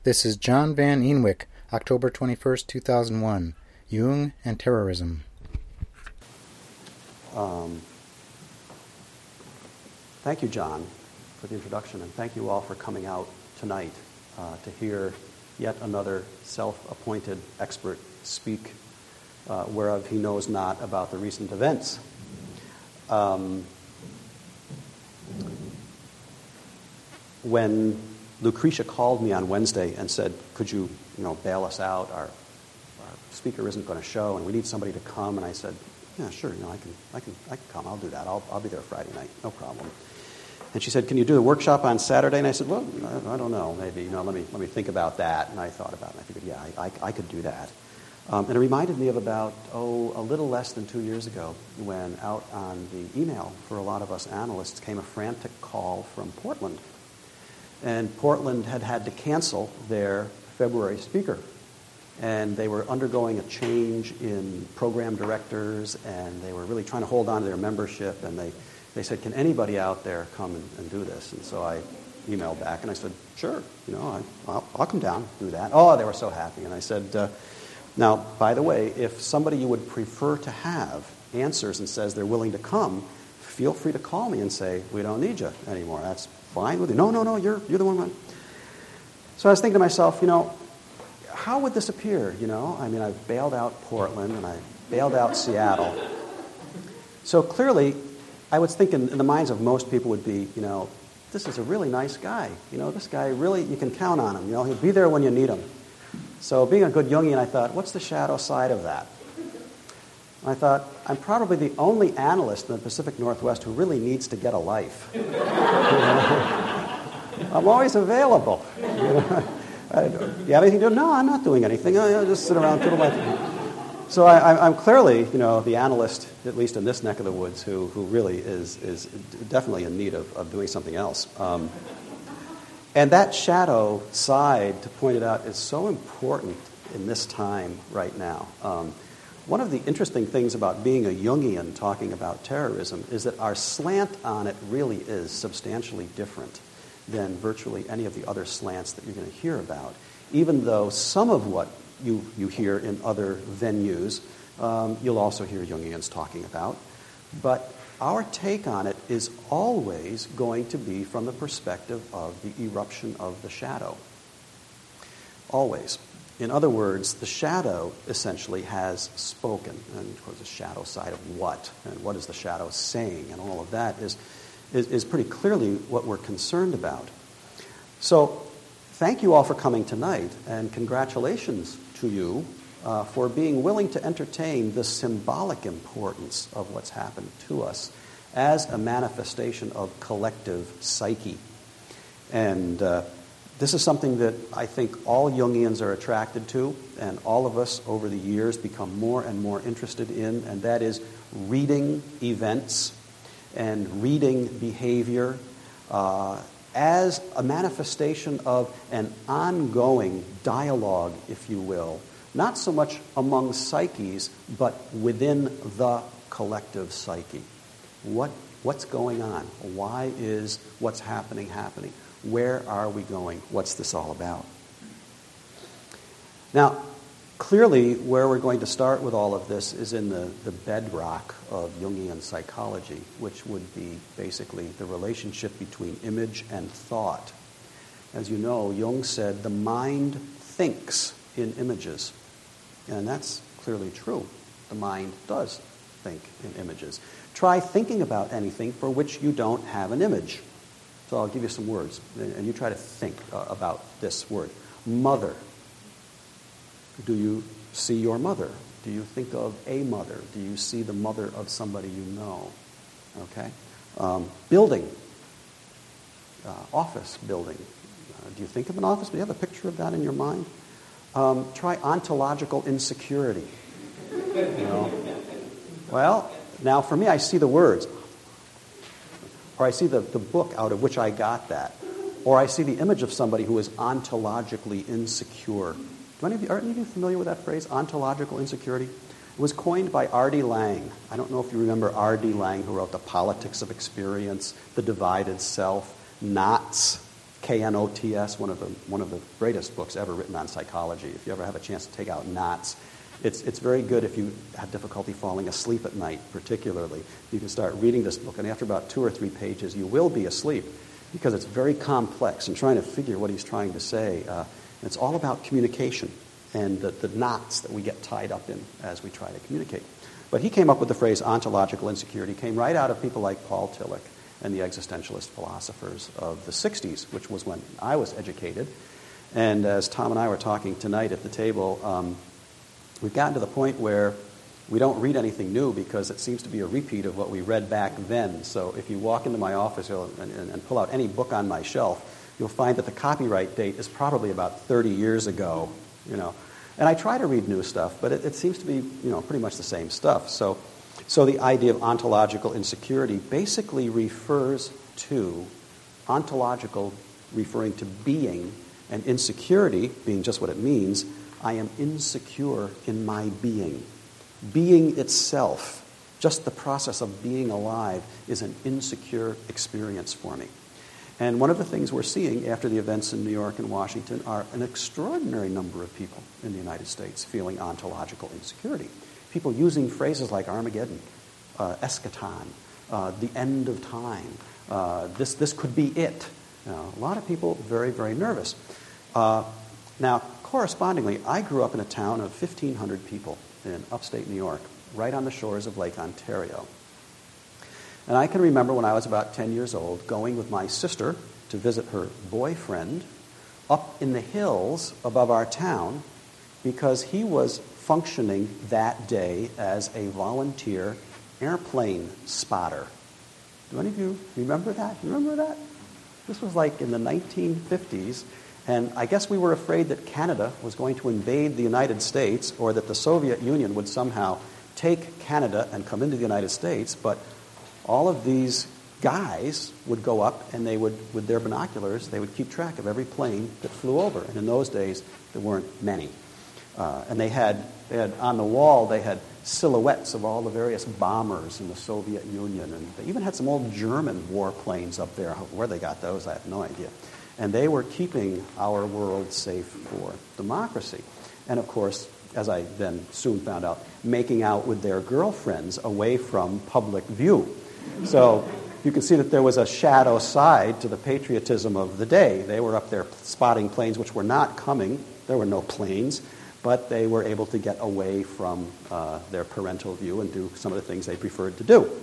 This is John Van Eenwyk, October 21st, 2001, Jung and Terrorism. Thank you, John, for the introduction, and thank you all for coming out tonight to hear yet another self-appointed expert speak, whereof he knows not about the recent events. When Lucretia called me on Wednesday and said, could you bail us out? Our speaker isn't going to show, and we need somebody to come. And I said, yeah, sure, I can come. I'll do that. I'll be there Friday night, no problem. And she said, can you do the workshop on Saturday? And I said, well, I don't know, maybe. Let me think about that. And I thought about it. And I figured, yeah, I could do that. And it reminded me of about, a little less than 2 years ago, when out on the email for a lot of us analysts came a frantic call from Portland. And Portland had to cancel their February speaker. And they were undergoing a change in program directors, and they were really trying to hold on to their membership. And they said, can anybody out there come and do this? And so I emailed back, and I said, sure, I'll come down and do that. Oh, they were so happy. And I said, now, by the way, if somebody you would prefer to have answers and says they're willing to come, feel free to call me and say, we don't need you anymore. That's fine with you. No, you're the one. So I was thinking to myself, how would this appear? I've bailed out Portland and I bailed out Seattle. So clearly, I was thinking in the minds of most people would be, this is a really nice guy. This guy really, you can count on him. He'll be there when you need him. So being a good Jungian, I thought, what's the shadow side of that? I thought, I'm probably the only analyst in the Pacific Northwest who really needs to get a life. I'm always available. You have anything to do? No, I'm not doing anything. I just sit around twiddle my thumbs. So I'm clearly, the analyst, at least in this neck of the woods, who really is definitely in need of doing something else. And that shadow side, to point it out, is so important in this time right now. One of the interesting things about being a Jungian talking about terrorism is that our slant on it really is substantially different than virtually any of the other slants that you're going to hear about, even though some of what you hear in other venues, you'll also hear Jungians talking about. But our take on it is always going to be from the perspective of the eruption of the shadow. Always. In other words, the shadow essentially has spoken. And of course, the shadow side of what? And what is the shadow saying? And all of that is pretty clearly what we're concerned about. So thank you all for coming tonight, and congratulations to you for being willing to entertain the symbolic importance of what's happened to us as a manifestation of collective psyche. And this is something that I think all Jungians are attracted to, and all of us over the years become more and more interested in, and that is reading events and reading behavior as a manifestation of an ongoing dialogue, if you will, not so much among psyches, but within the collective psyche. What's going on? Why is what's happening? Where are we going? What's this all about? Now, clearly, where we're going to start with all of this is in the bedrock of Jungian psychology, which would be basically the relationship between image and thought. As you know, Jung said the mind thinks in images. And that's clearly true. The mind does think in images. Try thinking about anything for which you don't have an image. So I'll give you some words, and you try to think about this word. Mother. Do you see your mother? Do you think of a mother? Do you see the mother of somebody you know? Okay? Building. Office building. Do you think of an office? Do you have a picture of that in your mind? Try ontological insecurity. Well, now for me, I see the words. Or I see the book out of which I got that. Or I see the image of somebody who is ontologically insecure. Are any of you familiar with that phrase, ontological insecurity? It was coined by R.D. Laing. I don't know if you remember R.D. Laing, who wrote The Politics of Experience, The Divided Self, Knots, Knots, one of the greatest books ever written on psychology. If you ever have a chance to take out Knots, it's very good if you have difficulty falling asleep at night, particularly. You can start reading this book, and after about 2 or 3 pages, you will be asleep because it's very complex and trying to figure what he's trying to say. It's all about communication and the knots that we get tied up in as we try to communicate. But he came up with the phrase ontological insecurity. It came right out of people like Paul Tillich and the existentialist philosophers of the 60s, which was when I was educated. And as Tom and I were talking tonight at the table, we've gotten to the point where we don't read anything new because it seems to be a repeat of what we read back then. So if you walk into my office and pull out any book on my shelf, you'll find that the copyright date is probably about 30 years ago, And I try to read new stuff, but it seems to be, pretty much the same stuff. So the idea of ontological insecurity basically refers to ontological, referring to being, and insecurity being just what it means. I am insecure in my being. Being itself, just the process of being alive, is an insecure experience for me. And one of the things we're seeing after the events in New York and Washington are an extraordinary number of people in the United States feeling ontological insecurity. People using phrases like Armageddon, eschaton, the end of time, this could be it. A lot of people very, very nervous. Now, correspondingly, I grew up in a town of 1,500 people in upstate New York, right on the shores of Lake Ontario. And I can remember when I was about 10 years old going with my sister to visit her boyfriend up in the hills above our town because he was functioning that day as a volunteer airplane spotter. Do any of you remember that? Remember that? This was like in the 1950s, and I guess we were afraid that Canada was going to invade the United States or that the Soviet Union would somehow take Canada and come into the United States, but all of these guys would go up and they would, with their binoculars, they would keep track of every plane that flew over. And in those days, there weren't many. And they had on the wall, they had silhouettes of all the various bombers in the Soviet Union. And they even had some old German warplanes up there. Where they got those, I have no idea. And they were keeping our world safe for democracy. And of course, as I then soon found out, making out with their girlfriends away from public view. So you can see that there was a shadow side to the patriotism of the day. They were up there spotting planes which were not coming. There were no planes, but they were able to get away from their parental view and do some of the things they preferred to do.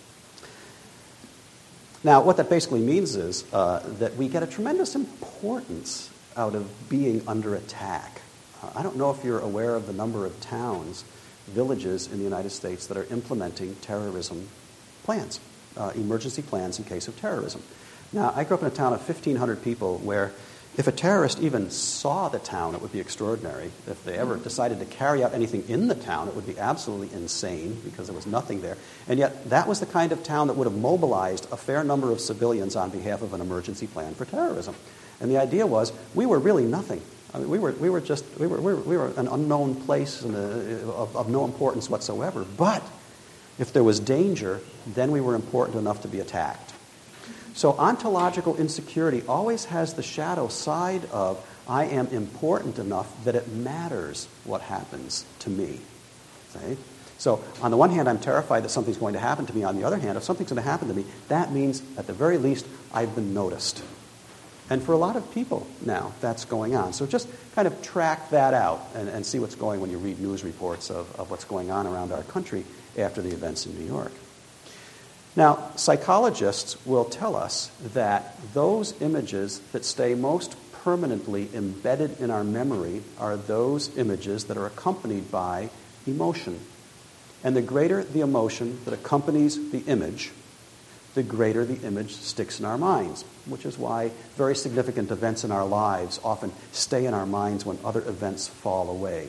Now, what that basically means is that we get a tremendous importance out of being under attack. I don't know if you're aware of the number of towns, villages in the United States that are implementing terrorism plans, emergency plans in case of terrorism. Now, I grew up in a town of 1,500 people where if a terrorist even saw the town, it would be extraordinary. If they ever decided to carry out anything in the town, it would be absolutely insane because there was nothing there. And yet, that was the kind of town that would have mobilized a fair number of civilians on behalf of an emergency plan for terrorism. And the idea was, we were really nothing. I mean, we were an unknown place and of no importance whatsoever. But if there was danger, then we were important enough to be attacked. So ontological insecurity always has the shadow side of, I am important enough that it matters what happens to me. Okay? So on the one hand, I'm terrified that something's going to happen to me. On the other hand, if something's going to happen to me, that means, at the very least, I've been noticed. And for a lot of people now, that's going on. So just kind of track that out and see what's going when you read news reports of what's going on around our country after the events in New York. Now, psychologists will tell us that those images that stay most permanently embedded in our memory are those images that are accompanied by emotion. And the greater the emotion that accompanies the image, the greater the image sticks in our minds, which is why very significant events in our lives often stay in our minds when other events fall away.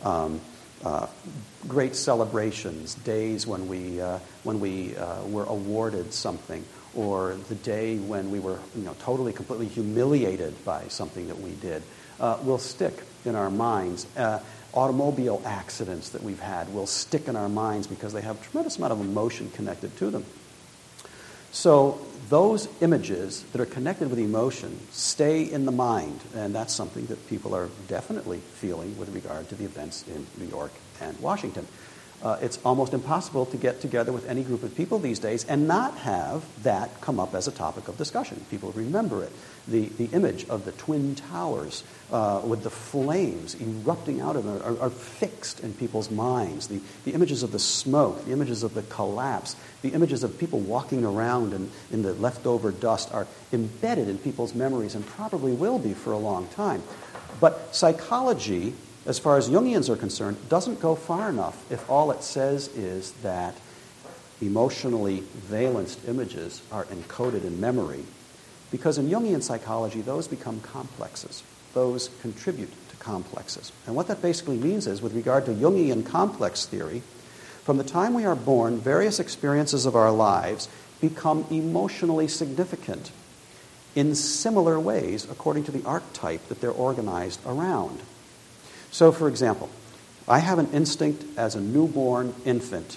Great celebrations, days when we were awarded something, or the day when we were totally, completely humiliated by something that we did, will stick in our minds. Automobile accidents that we've had will stick in our minds because they have a tremendous amount of emotion connected to them. So those images that are connected with emotion stay in the mind, and that's something that people are definitely feeling with regard to the events in New York and Washington. It's almost impossible to get together with any group of people these days and not have that come up as a topic of discussion. People remember it. The image of the Twin Towers with the flames erupting out of them are fixed in people's minds. The images of the smoke, the images of the collapse, the images of people walking around in the leftover dust are embedded in people's memories and probably will be for a long time. But psychology, as far as Jungians are concerned, doesn't go far enough if all it says is that emotionally valenced images are encoded in memory. Because in Jungian psychology, those become complexes. Those contribute to complexes. And what that basically means is, with regard to Jungian complex theory, from the time we are born, various experiences of our lives become emotionally significant in similar ways according to the archetype that they're organized around. So, for example, I have an instinct as a newborn infant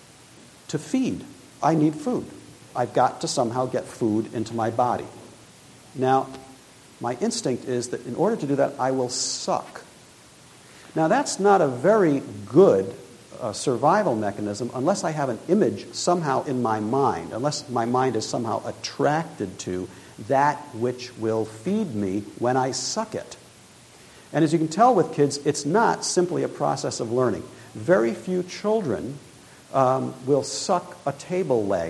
to feed. I need food. I've got to somehow get food into my body. Now, my instinct is that in order to do that, I will suck. Now, that's not a very good survival mechanism unless I have an image somehow in my mind, unless my mind is somehow attracted to that which will feed me when I suck it. And as you can tell with kids, it's not simply a process of learning. Very few children will suck a table leg,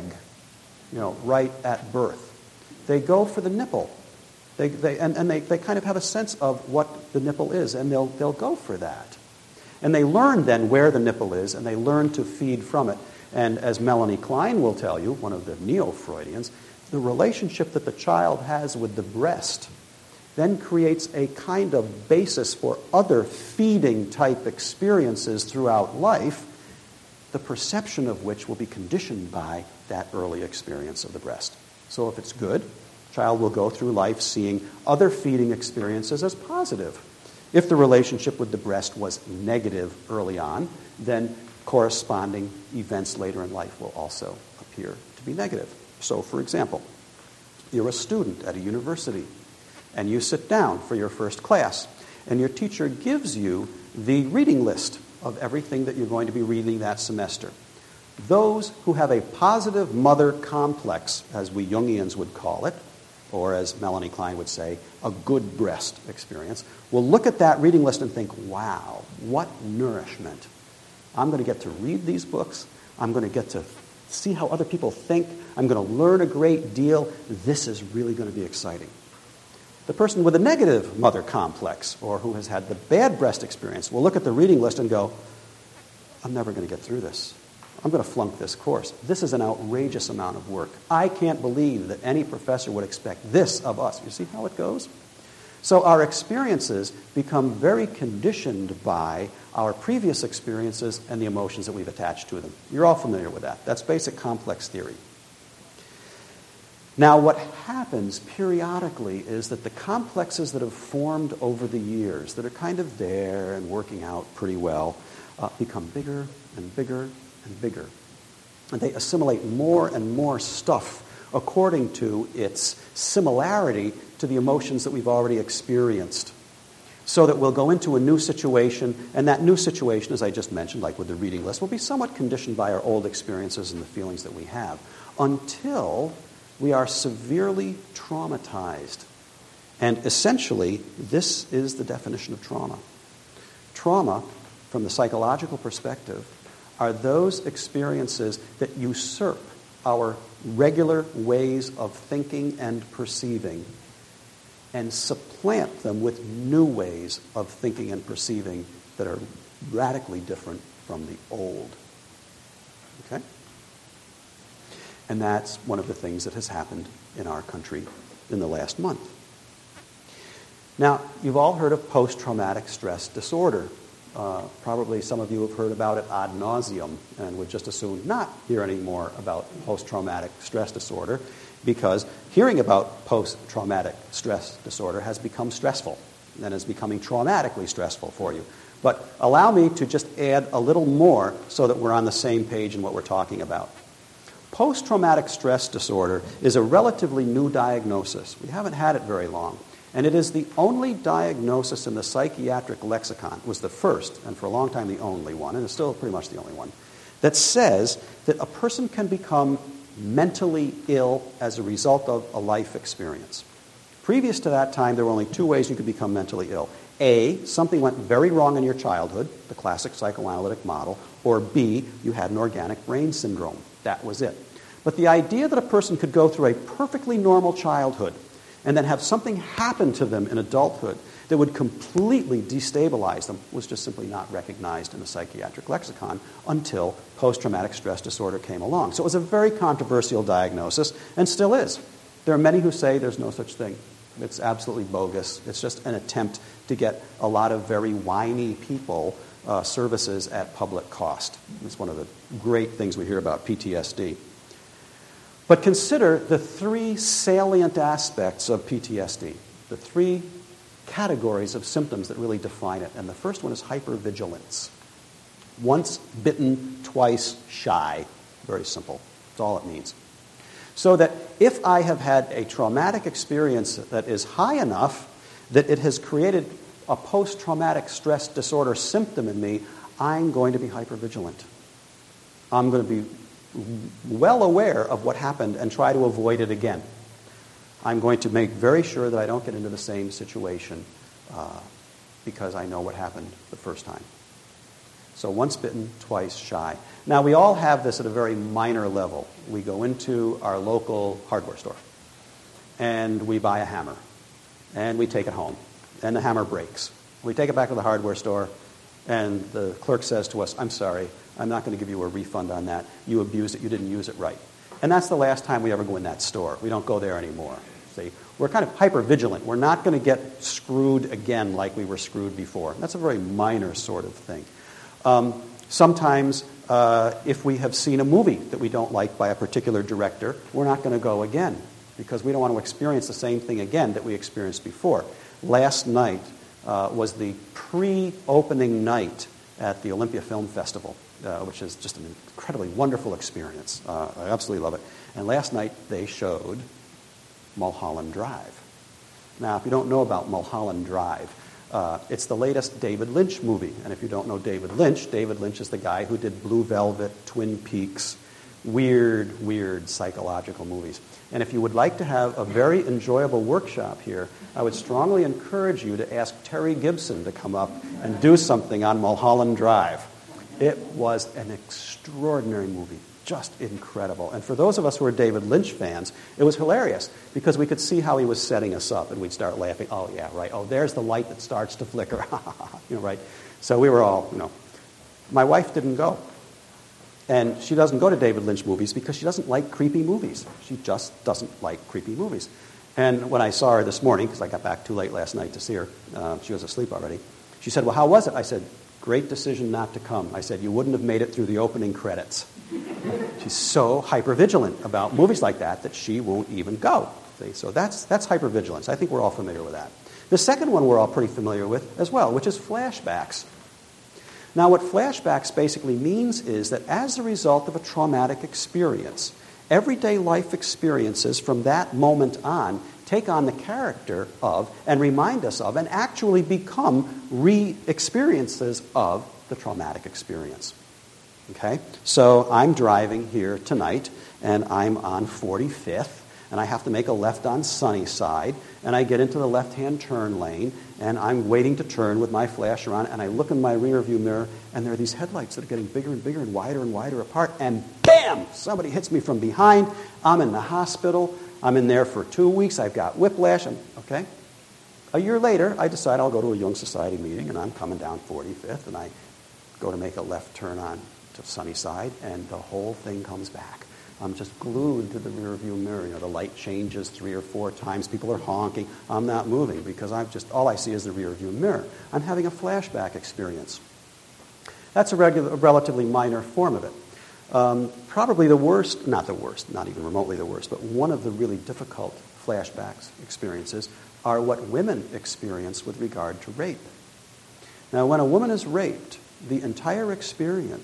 right at birth. They go for the nipple. They kind of have a sense of what the nipple is, and they'll go for that. And they learn then where the nipple is, and they learn to feed from it. And as Melanie Klein will tell you, one of the neo-Freudians, the relationship that the child has with the breast then creates a kind of basis for other feeding-type experiences throughout life, the perception of which will be conditioned by that early experience of the breast. So if it's good, the child will go through life seeing other feeding experiences as positive. If the relationship with the breast was negative early on, then corresponding events later in life will also appear to be negative. So, for example, you're a student at a university, and you sit down for your first class, and your teacher gives you the reading list of everything that you're going to be reading that semester. Those who have a positive mother complex, as we Jungians would call it, or as Melanie Klein would say, a good breast experience, will look at that reading list and think, wow, what nourishment. I'm going to get to read these books. I'm going to get to see how other people think. I'm going to learn a great deal. This is really going to be exciting. The person with a negative mother complex, or who has had the bad breast experience, will look at the reading list and go, I'm never going to get through this. I'm going to flunk this course. This is an outrageous amount of work. I can't believe that any professor would expect this of us. You see how it goes? So our experiences become very conditioned by our previous experiences and the emotions that we've attached to them. You're all familiar with that. That's basic complex theory. Now, what happens periodically is that the complexes that have formed over the years, that are kind of there and working out pretty well, become bigger and bigger and bigger. And they assimilate more and more stuff according to its similarity to the emotions that we've already experienced. So that we'll go into a new situation, and that new situation, as I just mentioned, like with the reading list, will be somewhat conditioned by our old experiences and the feelings that we have, until we are severely traumatized. And essentially, this is the definition of trauma. Trauma, from the psychological perspective, are those experiences that usurp our regular ways of thinking and perceiving and supplant them with new ways of thinking and perceiving that are radically different from the old. Okay? And that's one of the things that has happened in our country in the last month. Now, you've all heard of post-traumatic stress disorder. Probably some of you have heard about it ad nauseum and would just as soon not hear any more about post-traumatic stress disorder, because hearing about post-traumatic stress disorder has become stressful and is becoming traumatically stressful for you. But allow me to just add a little more so that we're on the same page in what we're talking about. Post-traumatic stress disorder is a relatively new diagnosis. We haven't had it very long. And it is the only diagnosis in the psychiatric lexicon, it was the first, and for a long time the only one, and it's still pretty much the only one, that says that a person can become mentally ill as a result of a life experience. Previous to that time, there were only two ways you could become mentally ill. A, something went very wrong in your childhood, the classic psychoanalytic model, or B, you had an organic brain syndrome. That was it. But the idea that a person could go through a perfectly normal childhood and then have something happen to them in adulthood that would completely destabilize them was just simply not recognized in the psychiatric lexicon until post-traumatic stress disorder came along. So it was a very controversial diagnosis, and still is. There are many who say there's no such thing. It's absolutely bogus. It's just an attempt to get a lot of very whiny people services at public cost. It's one of the great things we hear about PTSD. But consider the three salient aspects of PTSD, the three categories of symptoms that really define it. And the first one is hypervigilance. Once bitten, twice shy. Very simple. That's all it means. So that if I have had a traumatic experience that is high enough that it has created a post-traumatic stress disorder symptom in me, I'm going to be hypervigilant. I'm going to be well aware of what happened and try to avoid it again. I'm going to make very sure that I don't get into the same situation because I know what happened the first time. So once bitten, twice shy. Now, we all have this at a very minor level. We go into our local hardware store, and we buy a hammer, and we take it home, and the hammer breaks. We take it back to the hardware store, and the clerk says to us, "I'm sorry, I'm not going to give you a refund on that. You abused it. You didn't use it right." And that's the last time we ever go in that store. We don't go there anymore. See, we're kind of hyper-vigilant. We're not going to get screwed again like we were screwed before. That's a very minor sort of thing. Sometimes, if we have seen a movie that we don't like by a particular director, we're not going to go again because we don't want to experience the same thing again that we experienced before. Last night was the pre-opening night at the Olympia Film Festival, which is just an incredibly wonderful experience. I absolutely love it. And last night they showed Mulholland Drive. Now, if you don't know about Mulholland Drive, it's the latest David Lynch movie. And if you don't know David Lynch is the guy who did Blue Velvet, Twin Peaks, weird psychological movies. And if you would like to have a very enjoyable workshop here, I would strongly encourage you to ask Terry Gibson to come up and do something on Mulholland Drive. It was an extraordinary movie, just incredible. And for those of us who are David Lynch fans, it was hilarious because we could see how he was setting us up, and we'd start laughing. Oh, yeah, right. Oh, there's the light that starts to flicker. Right? So we were all, My wife didn't go. And she doesn't go to David Lynch movies because she doesn't like creepy movies. She just doesn't like creepy movies. And when I saw her this morning, because I got back too late last night to see her, she was asleep already, she said, "Well, how was it?" I said, "Great decision not to come." I said, "You wouldn't have made it through the opening credits." She's so hypervigilant about movies like that she won't even go. See? So that's hypervigilance. I think we're all familiar with that. The second one we're all pretty familiar with as well, which is flashbacks. Now, what flashbacks basically means is that as a result of a traumatic experience, everyday life experiences from that moment on take on the character of and remind us of and actually become re-experiences of the traumatic experience. Okay? So I'm driving here tonight, and I'm on 45th, and I have to make a left on Sunnyside, and I get into the left-hand turn lane, and I'm waiting to turn with my flasher on, and I look in my rearview mirror, and there are these headlights that are getting bigger and bigger and wider apart, and bam! Somebody hits me from behind. I'm in the hospital. I'm in there for 2 weeks. I've got whiplash. Okay? A year later, I decide I'll go to a Jung Society meeting, and I'm coming down 45th, and I go to make a left turn on to Sunnyside, and the whole thing comes back. I'm just glued to the rearview mirror. The light changes 3 or 4 times. People are honking. I'm not moving because all I see is the rearview mirror. I'm having a flashback experience. That's a relatively minor form of it. Probably the worst, not even remotely the worst, but one of the really difficult flashbacks experiences are what women experience with regard to rape. Now, when a woman is raped, the entire experience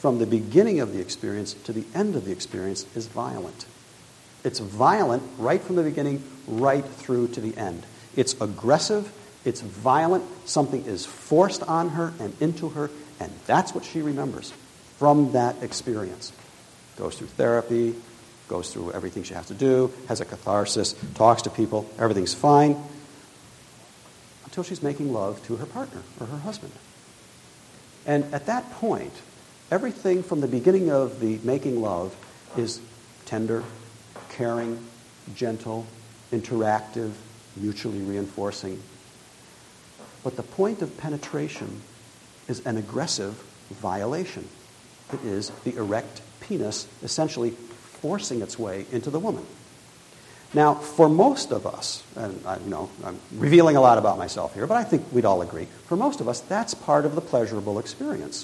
from the beginning of the experience to the end of the experience is violent. It's violent right from the beginning, right through to the end. It's aggressive, it's violent, something is forced on her and into her, and that's what she remembers from that experience. Goes through therapy, goes through everything she has to do, has a catharsis, talks to people, everything's fine, until she's making love to her partner or her husband. And at that point, everything from the beginning of the making love is tender, caring, gentle, interactive, mutually reinforcing. But the point of penetration is an aggressive violation. It is the erect penis essentially forcing its way into the woman. Now, for most of us, and I'm revealing a lot about myself here, but I think we'd all agree, for most of us, that's part of the pleasurable experience.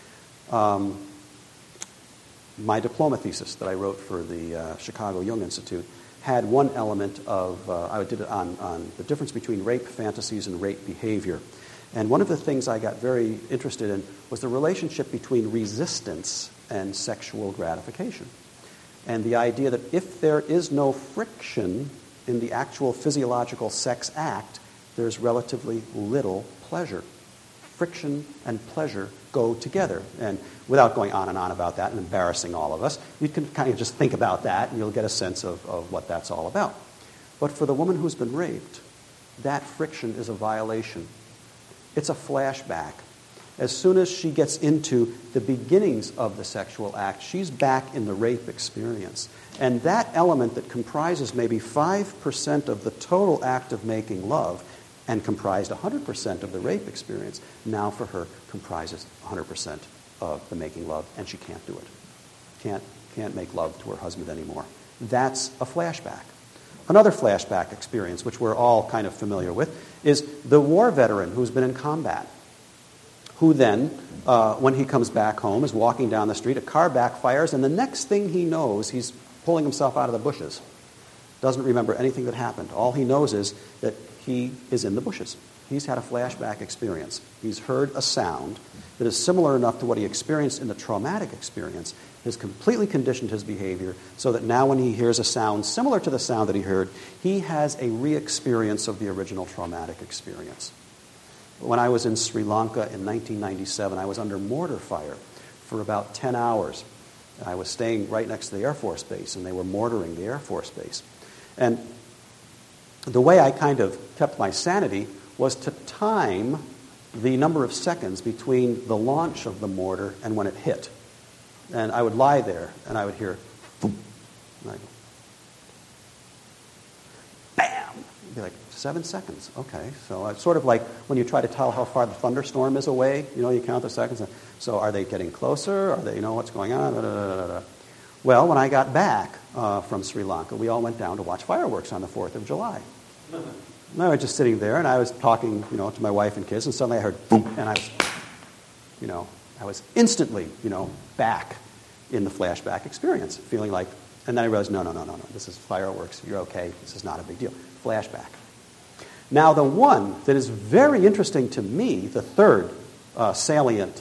My diploma thesis that I wrote for the Chicago Jung Institute had one element of, I did it on the difference between rape fantasies and rape behavior. And one of the things I got very interested in was the relationship between resistance and sexual gratification. And the idea that if there is no friction in the actual physiological sex act, there's relatively little pleasure. Friction and pleasure go together. And without going on and on about that and embarrassing all of us, you can kind of just think about that and you'll get a sense of what that's all about. But for the woman who's been raped, that friction is a violation. It's a flashback. As soon as she gets into the beginnings of the sexual act, she's back in the rape experience. And that element that comprises maybe 5% of the total act of making love and comprised 100% of the rape experience, now for her comprises 100% of the making love, and she can't do it. Can't make love to her husband anymore. That's a flashback. Another flashback experience, which we're all kind of familiar with, is the war veteran who's been in combat, who then, when he comes back home, is walking down the street, a car backfires, and the next thing he knows, he's pulling himself out of the bushes. Doesn't remember anything that happened. All he knows is that he is in the bushes. He's had a flashback experience. He's heard a sound that is similar enough to what he experienced in the traumatic experience, has completely conditioned his behavior so that now when he hears a sound similar to the sound that he heard, he has a re-experience of the original traumatic experience. When I was in Sri Lanka in 1997, I was under mortar fire for about 10 hours. I was staying right next to the Air Force Base, and they were mortaring the Air Force Base. And the way I kind of kept my sanity was to time the number of seconds between the launch of the mortar and when it hit. And I would lie there, and I would hear, boom, and I'd go, bam! It'd be like 7 seconds. Okay, so it's sort of like when you try to tell how far the thunderstorm is away, you count the seconds. So are they getting closer? Are they, what's going on? Da, da, da, da. Well, when I got back from Sri Lanka, we all went down to watch fireworks on the 4th of July. And I was just sitting there, and I was talking, to my wife and kids, and suddenly I heard boom, and I was instantly, back in the flashback experience, feeling like, and then I realized, no, this is fireworks, you're okay, this is not a big deal. Flashback. Now, the one that is very interesting to me, the third salient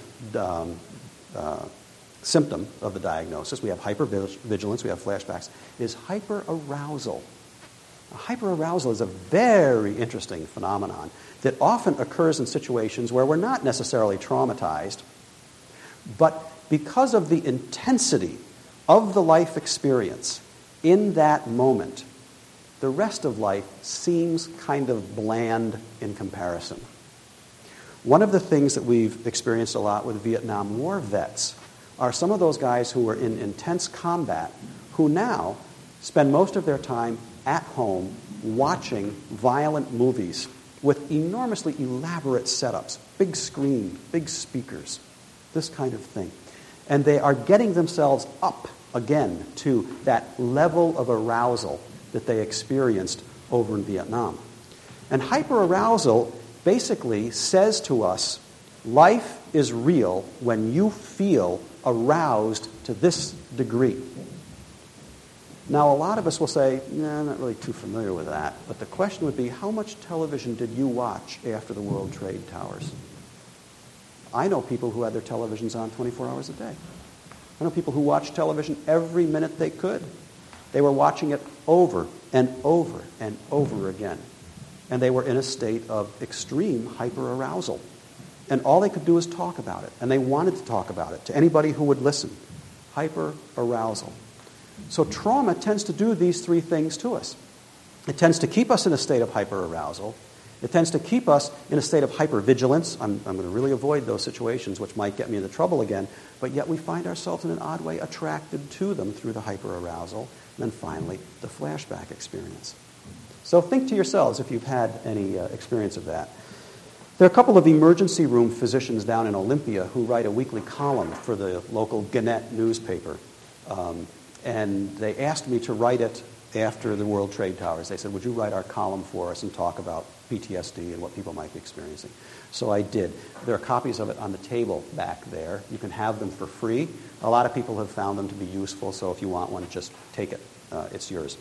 symptom of the diagnosis, we have hypervigilance, we have flashbacks, is hyperarousal. Hyperarousal is a very interesting phenomenon that often occurs in situations where we're not necessarily traumatized, but because of the intensity of the life experience in that moment, the rest of life seems kind of bland in comparison. One of the things that we've experienced a lot with Vietnam War vets are some of those guys who were in intense combat who now spend most of their time at home watching violent movies with enormously elaborate setups, big screen, big speakers, this kind of thing. And they are getting themselves up again to that level of arousal that they experienced over in Vietnam. And hyperarousal basically says to us, life is real when you feel aroused to this degree. Now, a lot of us will say, I'm not really too familiar with that. But the question would be, how much television did you watch after the World Trade Towers? I know people who had their televisions on 24 hours a day. I know people who watched television every minute they could. They were watching it over and over and over again. And they were in a state of extreme hyperarousal. And all they could do was talk about it. And they wanted to talk about it to anybody who would listen. Hyperarousal. So trauma tends to do these three things to us. It tends to keep us in a state of hyperarousal. It tends to keep us in a state of hypervigilance. I'm going to really avoid those situations which might get me into trouble again. But yet we find ourselves in an odd way attracted to them through the hyperarousal. And then finally, the flashback experience. So think to yourselves if you've had any experience of that. There are a couple of emergency room physicians down in Olympia who write a weekly column for the local Gannett newspaper. And they asked me to write it after the World Trade Towers. They said, would you write our column for us and talk about PTSD and what people might be experiencing? So I did. There are copies of it on the table back there. You can have them for free. A lot of people have found them to be useful, so if you want one, just take it. It's yours.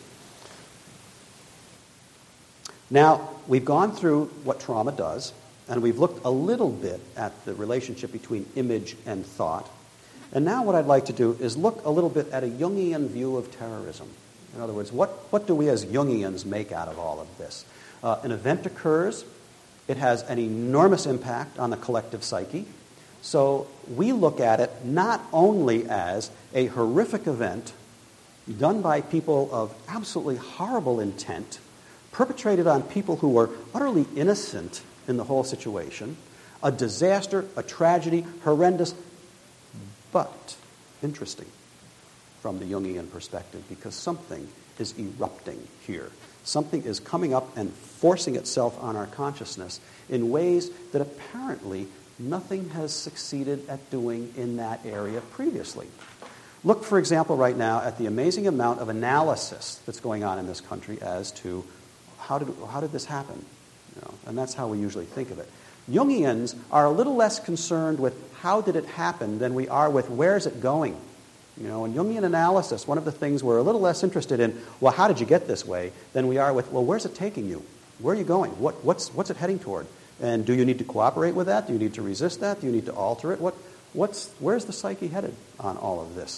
Now, we've gone through what trauma does, and we've looked a little bit at the relationship between image and thought. And now what I'd like to do is look a little bit at a Jungian view of terrorism. In other words, what do we as Jungians make out of all of this? An event occurs. It has an enormous impact on the collective psyche. So we look at it not only as a horrific event done by people of absolutely horrible intent, perpetrated on people who were utterly innocent in the whole situation, a disaster, a tragedy, horrendous, but interesting from the Jungian perspective, because something is erupting here. Something is coming up and forcing itself on our consciousness in ways that apparently nothing has succeeded at doing in that area previously. Look, for example, right now at the amazing amount of analysis that's going on in this country as to how did this happen? And that's how we usually think of it. Jungians are a little less concerned with how did it happen than we are with where's it going. In Jungian analysis, one of the things we're a little less interested in, well, how did you get this way, than we are with, well, where's it taking you? Where are you going? What's it heading toward? And do you need to cooperate with that? Do you need to resist that? Do you need to alter it? Where's the psyche headed on all of this?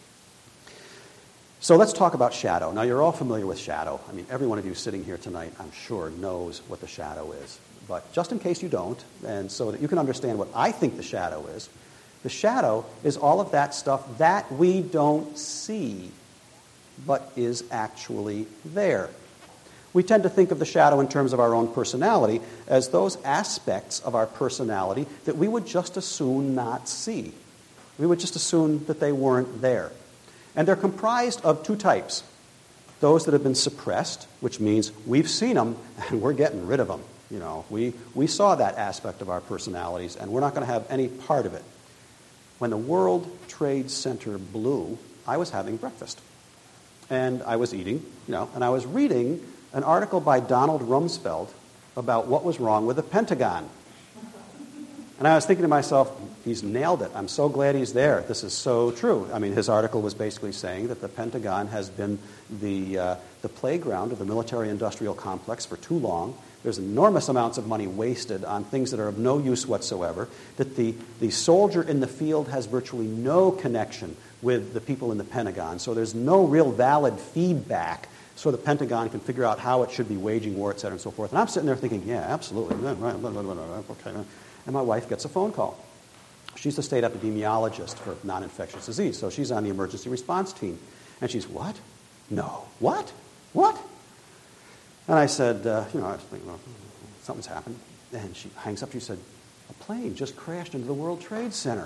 So let's talk about shadow. Now, you're all familiar with shadow. I mean, every one of you sitting here tonight, I'm sure, knows what the shadow is. But just in case you don't, and so that you can understand what I think the shadow is, the shadow is all of that stuff that we don't see, but is actually there. We tend to think of the shadow in terms of our own personality as those aspects of our personality that we would just as soon not see. We would just assume that they weren't there. And they're comprised of two types. Those that have been suppressed, which means we've seen them and we're getting rid of them. We saw that aspect of our personalities and we're not going to have any part of it. When the World Trade Center blew, I was having breakfast. And I was eating, and I was reading an article by Donald Rumsfeld about what was wrong with the Pentagon. And I was thinking to myself, he's nailed it. I'm so glad he's there. This is so true. I mean, his article was basically saying that the Pentagon has been the playground of the military-industrial complex for too long. There's enormous amounts of money wasted on things that are of no use whatsoever, that the soldier in the field has virtually no connection with the people in the Pentagon. So there's no real valid feedback so the Pentagon can figure out how it should be waging war, et cetera, and so forth. And I'm sitting there thinking, yeah, absolutely. Right, okay. And my wife gets a phone call. She's the state epidemiologist for non-infectious disease, so she's on the emergency response team. And she's, what? No. What? And I said, I was thinking, well, something's happened. And she hangs up. She said, a plane just crashed into the World Trade Center.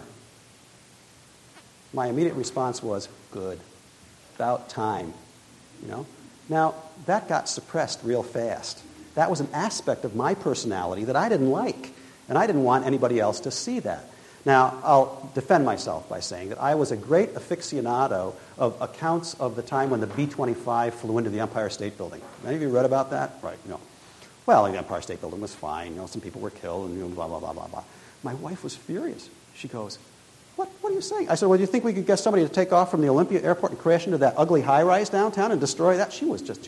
My immediate response was, good. About time. Now, that got suppressed real fast. That was an aspect of my personality that I didn't like. And I didn't want anybody else to see that. Now, I'll defend myself by saying that I was a great aficionado of accounts of the time when the B-25 flew into the Empire State Building. Any of you read about that? Right, Well, the Empire State Building was fine. Some people were killed and blah, blah, blah, blah, blah. My wife was furious. She goes, what are you saying? I said, well, do you think we could get somebody to take off from the Olympia Airport and crash into that ugly high-rise downtown and destroy that? She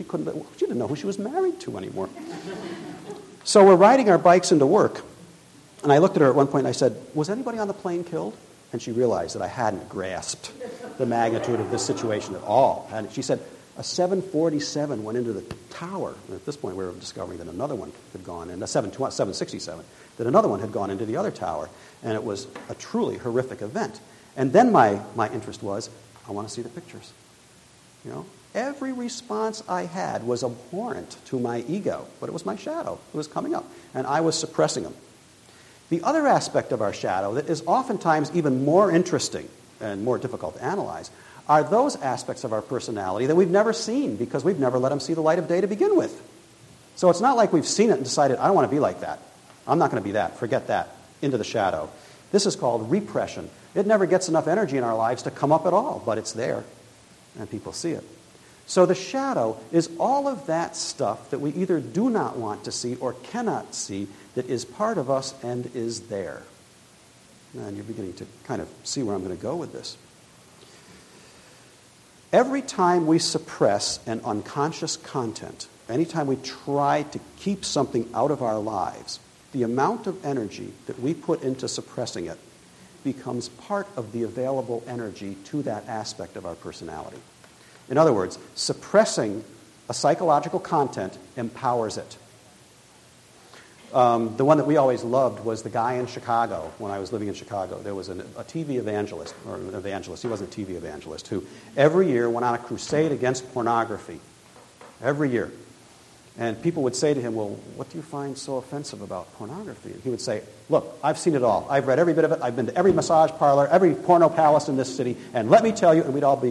didn't know who she was married to anymore. So we're riding our bikes into work. And I looked at her at one point and I said, was anybody on the plane killed? And she realized that I hadn't grasped the magnitude of this situation at all. And she said, a 747 went into the tower. And at this point, we were discovering that another one had gone in, a 767, that another one had gone into the other tower. And it was a truly horrific event. And then my interest was, I want to see the pictures. You know, every response I had was abhorrent to my ego, but it was my shadow. It was coming up, and I was suppressing them. The other aspect of our shadow that is oftentimes even more interesting and more difficult to analyze are those aspects of our personality that we've never seen because we've never let them see the light of day to begin with. So it's not like we've seen it and decided, I don't want to be like that. I'm not going to be that. Forget that. Into the shadow. This is called repression. It never gets enough energy in our lives to come up at all, but it's there, and people see it. So the shadow is all of that stuff that we either do not want to see or cannot see that is part of us and is there. And you're beginning to kind of see where I'm going to go with this. Every time we suppress an unconscious content, anytime we try to keep something out of our lives, the amount of energy that we put into suppressing it becomes part of the available energy to that aspect of our personality. In other words, suppressing a psychological content empowers it. The one that we always loved was the guy in Chicago. When I was living in Chicago, there was a TV evangelist, or an evangelist, he wasn't a TV evangelist, who every year went on a crusade against pornography. Every year. And people would say to him, well, what do you find so offensive about pornography? And he would say, look, I've seen it all. I've read every bit of it. I've been to every massage parlor, every porno palace in this city, and let me tell you, and we'd all be...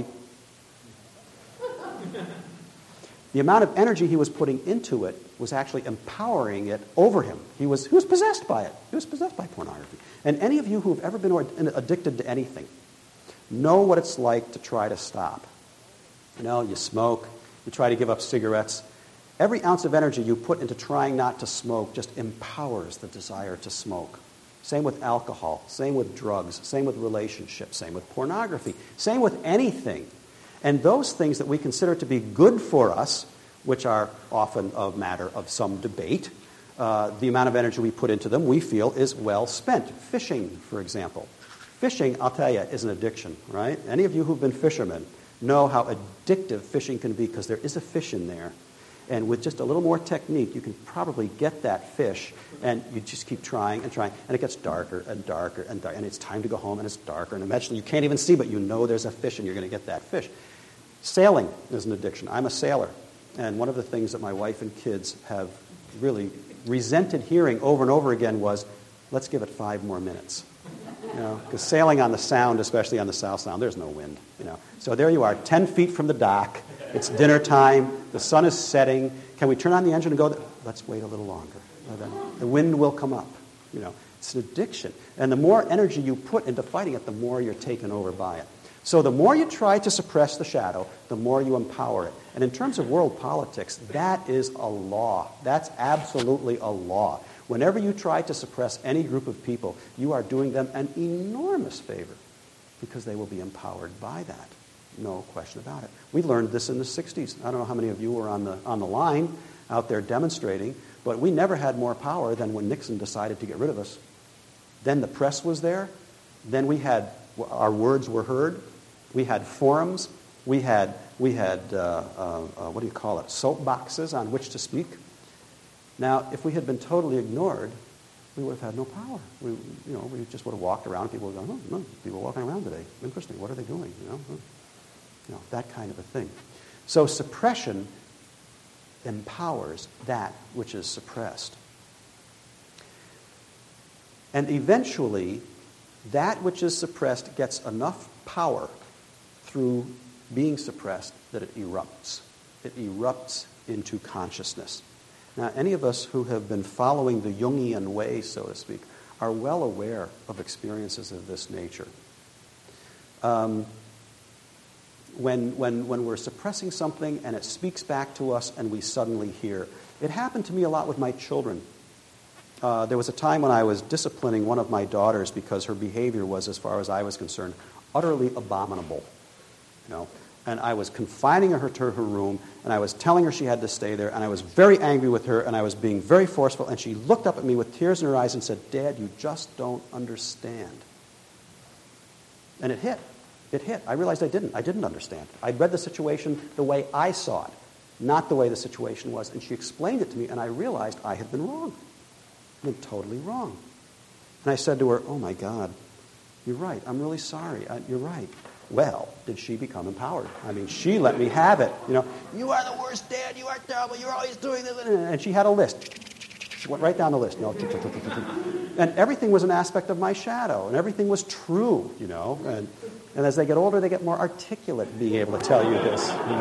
The amount of energy he was putting into it was actually empowering it over him. He was possessed by it. He was possessed by pornography. And any of you who have ever been addicted to anything know what it's like to try to stop. You know, you smoke, you try to give up cigarettes. Every ounce of energy you put into trying not to smoke just empowers the desire to smoke. Same with alcohol, same with drugs, same with relationships, same with pornography, same with anything. And those things that we consider to be good for us, which are often a matter of some debate, the amount of energy we put into them we feel is well spent. Fishing, for example. Fishing, I'll tell you, is an addiction, right? Any of you who've been fishermen know how addictive fishing can be because there is a fish in there. And with just a little more technique, you can probably get that fish, and you just keep trying and trying, and it gets darker and darker and darker, and it's time to go home, and it's darker, and eventually you can't even see, but you know there's a fish, and you're going to get that fish. Sailing is an addiction. I'm a sailor, and one of the things that my wife and kids have really resented hearing over and over again was, let's give it 5 more minutes. You know, because sailing on the Sound, especially on the South Sound, there's no wind. You know, so there you are, 10 feet from the dock. It's dinner time. The sun is setting. Can we turn on the engine and go? Let's wait a little longer. The wind will come up. You know, it's an addiction, and the more energy you put into fighting it, the more you're taken over by it. So the more you try to suppress the shadow, the more you empower it. And in terms of world politics, that is a law. That's absolutely a law. Whenever you try to suppress any group of people, you are doing them an enormous favor because they will be empowered by that. No question about it. We learned this in the 60s. I don't know how many of you were on the line out there demonstrating, but we never had more power than when Nixon decided to get rid of us. Then the press was there. Then our words were heard. We had forums. We had what do you call it? Soapboxes on which to speak. Now, if we had been totally ignored, we would have had no power. We just would have walked around. People would go, oh, no, people are walking around today. Interesting. What are they doing? That kind of a thing. So suppression empowers that which is suppressed. And eventually, that which is suppressed gets enough power through being suppressed that it erupts. It erupts into consciousness. Now, any of us who have been following the Jungian way, so to speak, are well aware of experiences of this nature. When we're suppressing something and it speaks back to us and we suddenly hear. It happened to me a lot with my children. There was a time when I was disciplining one of my daughters because her behavior was, as far as I was concerned, utterly abominable. And I was confining her to her room, and I was telling her she had to stay there, and I was very angry with her, and I was being very forceful, and she looked up at me with tears in her eyes and said, "Dad, you just don't understand." And it hit. It hit. I realized I didn't understand. I'd read the situation the way I saw it, not the way the situation was. And she explained it to me, and I realized I had been wrong. I'd been totally wrong. And I said to her, "Oh, my God, you're right. I'm really sorry. You're right." Well, did she become empowered? I mean, she let me have it. You are the worst, Dad. You are terrible. You're always doing this. And she had a list. She went right down the list. And everything was an aspect of my shadow, and everything was true, And as they get older, they get more articulate being able to tell you this,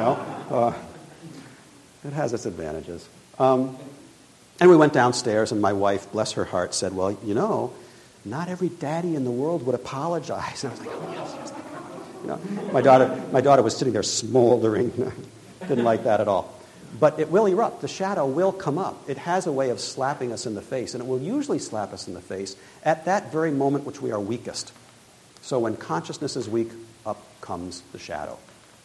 It has its advantages. And we went downstairs, and my wife, bless her heart, said, "Well, not every daddy in the world would apologize." And I was like, "Oh, yes. My daughter was sitting there smoldering. Didn't like that at all. But it will erupt. The shadow will come up. It has a way of slapping us in the face, and it will usually slap us in the face at that very moment which we are weakest. So when consciousness is weak, up comes the shadow.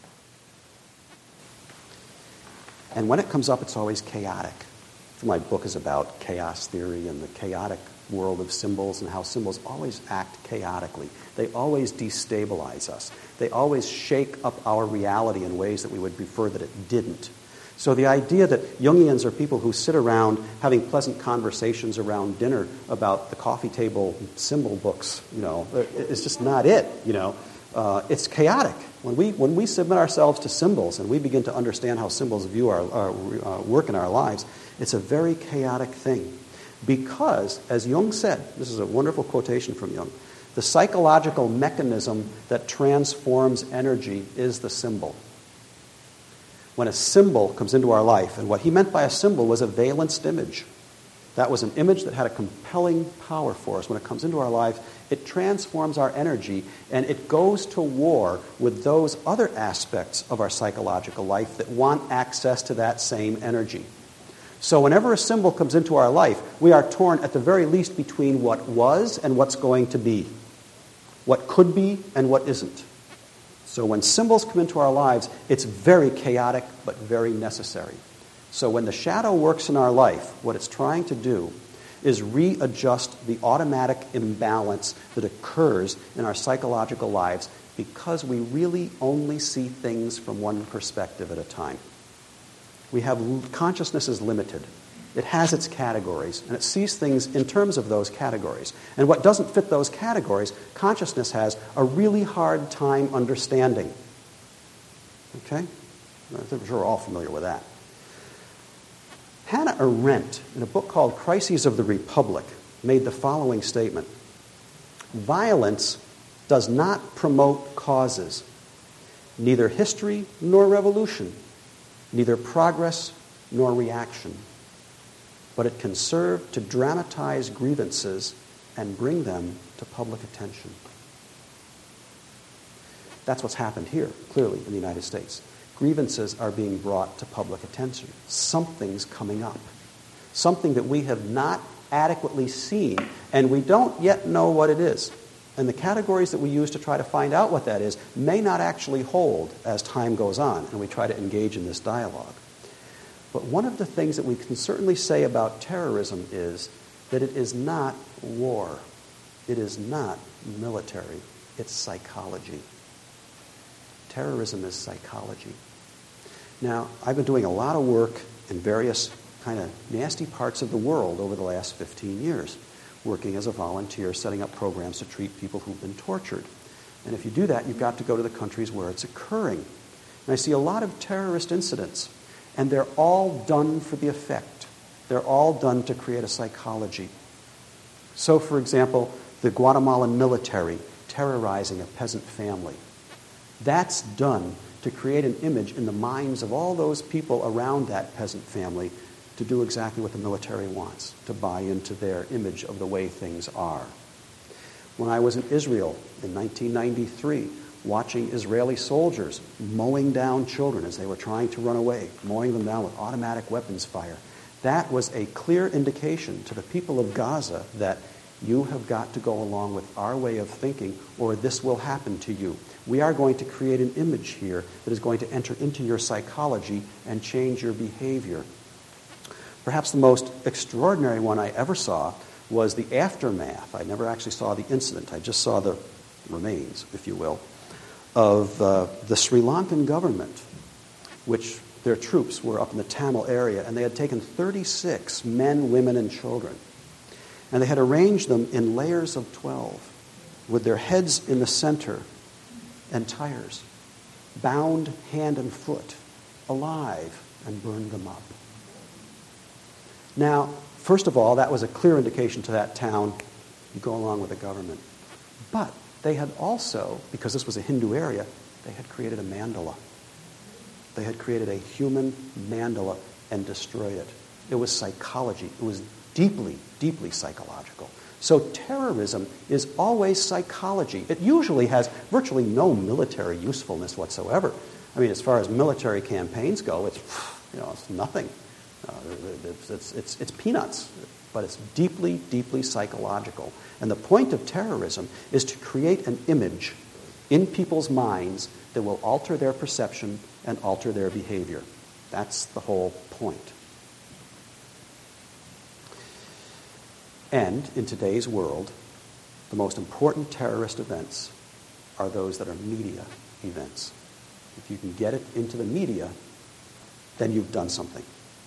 And when it comes up, it's always chaotic. My book is about chaos theory and the chaotic world of symbols and how symbols always act chaotically. They always destabilize us. They always shake up our reality in ways that we would prefer that it didn't. So the idea that Jungians are people who sit around having pleasant conversations around dinner about the coffee table symbol books, it's just not it, It's chaotic. When we submit ourselves to symbols and we begin to understand how symbols view our work in our lives, it's a very chaotic thing. Because, as Jung said, this is a wonderful quotation from Jung, the psychological mechanism that transforms energy is the symbol. When a symbol comes into our life, and what he meant by a symbol was a valenced image. That was an image that had a compelling power for us. When it comes into our lives, it transforms our energy, and it goes to war with those other aspects of our psychological life that want access to that same energy. So whenever a symbol comes into our life, we are torn at the very least between what was and what's going to be, what could be and what isn't. So when symbols come into our lives, it's very chaotic but very necessary. So when the shadow works in our life, what it's trying to do is readjust the automatic imbalance that occurs in our psychological lives because we really only see things from one perspective at a time. Consciousness is limited. It has its categories, and it sees things in terms of those categories. And what doesn't fit those categories, consciousness has a really hard time understanding. Okay? I'm sure we're all familiar with that. Hannah Arendt, in a book called Crises of the Republic, made the following statement: "Violence does not promote causes, neither history nor revolution, neither progress nor reaction, but it can serve to dramatize grievances and bring them to public attention." That's what's happened here, clearly, in the United States. Grievances are being brought to public attention. Something's coming up. Something that we have not adequately seen, and we don't yet know what it is. And the categories that we use to try to find out what that is may not actually hold as time goes on, and we try to engage in this dialogue. But one of the things that we can certainly say about terrorism is that it is not war. It is not military. It's psychology. Terrorism is psychology. Now, I've been doing a lot of work in various kind of nasty parts of the world over the last 15 years, working as a volunteer, setting up programs to treat people who've been tortured. And if you do that, you've got to go to the countries where it's occurring. And I see a lot of terrorist incidents, and they're all done for the effect. They're all done to create a psychology. So, for example, the Guatemalan military terrorizing a peasant family. That's done to create an image in the minds of all those people around that peasant family to do exactly what the military wants, to buy into their image of the way things are. When I was in Israel in 1993, watching Israeli soldiers mowing down children as they were trying to run away, mowing them down with automatic weapons fire, that was a clear indication to the people of Gaza that You have got to go along with our way of thinking, or this will happen to you. We are going to create an image here that is going to enter into your psychology and change your behavior. Perhaps the most extraordinary one I ever saw was the aftermath. I never actually saw the incident. I just saw the remains, if you will, of the Sri Lankan government, which their troops were up in the Tamil area, and they had taken 36 men, women, and children. And they had arranged them in layers of 12, with their heads in the center and tires, bound hand and foot, alive, and burned them up. Now, first of all, that was a clear indication to that town, you go along with the government. But they had also, because this was a Hindu area, they had created a mandala. They had created a human mandala and destroyed it. It was psychology. It was deeply, deeply psychological. So terrorism is always psychology. It usually has virtually no military usefulness whatsoever. I mean, as far as military campaigns go, it's nothing. It's peanuts. But it's deeply, deeply psychological. And the point of terrorism is to create an image in people's minds that will alter their perception and alter their behavior. That's the whole point. And in today's world, the most important terrorist events are those that are media events. If you can get it into the media, then you've done something.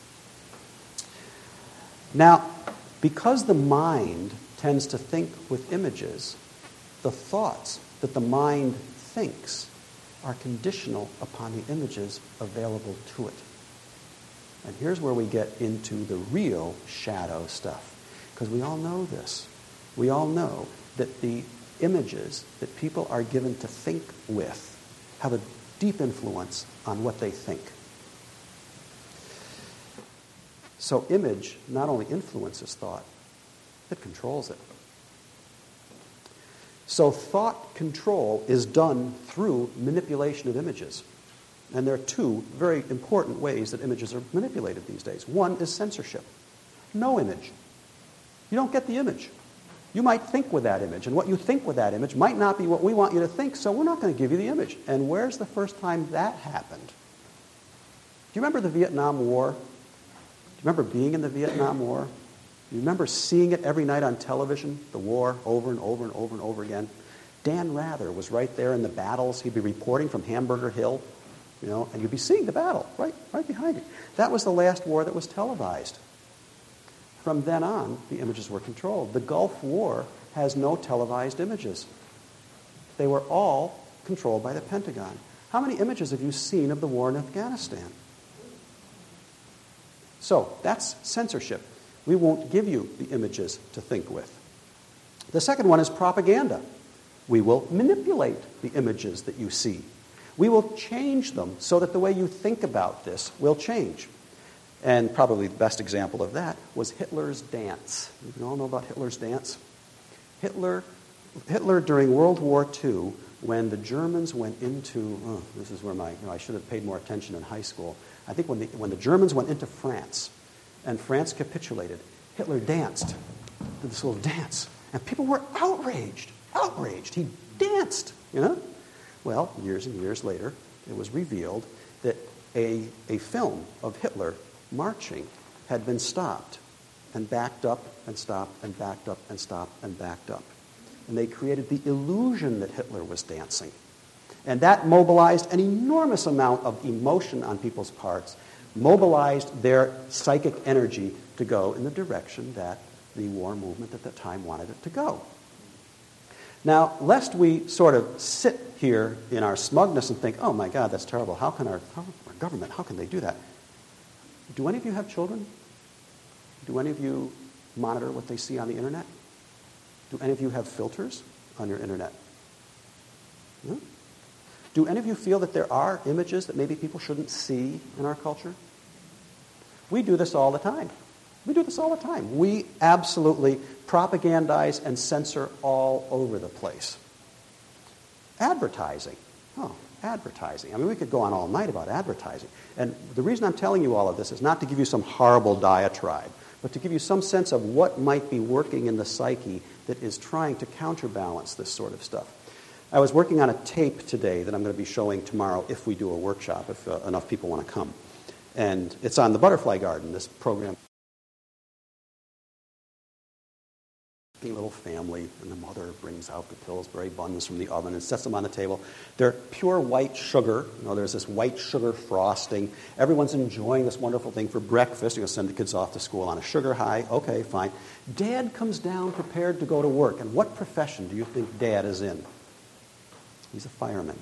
Now, because the mind tends to think with images, the thoughts that the mind thinks are conditional upon the images available to it. And here's where we get into the real shadow stuff. Because we all know this. We all know that the images that people are given to think with have a deep influence on what they think. So image not only influences thought, it controls it. So thought control is done through manipulation of images. And there are two very important ways that images are manipulated these days. One is censorship. No image. You don't get the image. You might think with that image, and what you think with that image might not be what we want you to think, so we're not going to give you the image. And where's the first time that happened? Do you remember the Vietnam War? Do you remember being in the Vietnam War? You remember seeing it every night on television, the war, over and over and over and over again? Dan Rather was right there in the battles. He'd be reporting from Hamburger Hill, and you'd be seeing the battle right behind you. That was the last war that was televised. From then on, the images were controlled. The Gulf War has no televised images. They were all controlled by the Pentagon. How many images have you seen of the war in Afghanistan? So, that's censorship. We won't give you the images to think with. The second one is propaganda. We will manipulate the images that you see. We will change them so that the way you think about this will change. And probably the best example of that was Hitler's dance. You all know about Hitler's dance? Hitler during World War II, when the Germans went into, this is where I should have paid more attention in high school. I think when the Germans went into France, and France capitulated, Hitler danced, did this little dance. And people were outraged. He danced, Well, years and years later, it was revealed that a film of Hitler marching had been stopped and backed up and stopped and backed up and stopped and backed up. And they created the illusion that Hitler was dancing. And that mobilized an enormous amount of emotion on people's parts, mobilized their psychic energy to go in the direction that the war movement at the time wanted it to go. Now, lest we sort of sit here in our smugness and think, oh my God, that's terrible. How can our government, how can they do that? Do any of you have children? Do any of you monitor what they see on the internet? Do any of you have filters on your internet? No? Do any of you feel that there are images that maybe people shouldn't see in our culture? We do this all the time. We absolutely propagandize and censor all over the place. Advertising. Advertising. I mean, we could go on all night about advertising. And the reason I'm telling you all of this is not to give you some horrible diatribe, but to give you some sense of what might be working in the psyche that is trying to counterbalance this sort of stuff. I was working on a tape today that I'm going to be showing tomorrow if we do a workshop, if enough people want to come. And it's on the Butterfly Garden, this program. Little family, and the mother brings out the Pillsbury buns from the oven and sets them on the table. They're pure white sugar. There's this white sugar frosting. Everyone's enjoying this wonderful thing for breakfast. You're going to send the kids off to school on a sugar high. Okay, fine. Dad comes down prepared to go to work. And what profession do you think Dad is in? He's a fireman.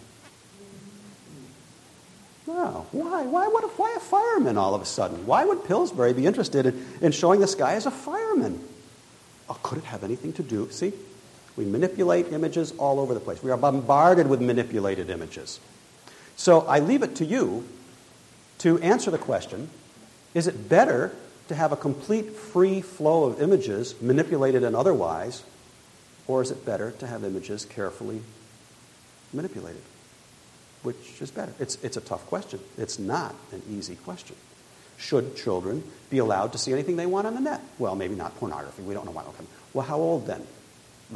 Wow. Why a fireman all of a sudden? Why would Pillsbury be interested in showing this guy as a fireman? Oh, could it have anything to do? See, we manipulate images all over the place. We are bombarded with manipulated images. So I leave it to you to answer the question, is it better to have a complete free flow of images, manipulated and otherwise, or is it better to have images carefully manipulated? Which is better? It's a tough question. It's not an easy question. Should children be allowed to see anything they want on the net? Well, maybe not pornography. We don't know why. Okay. Well, how old then? We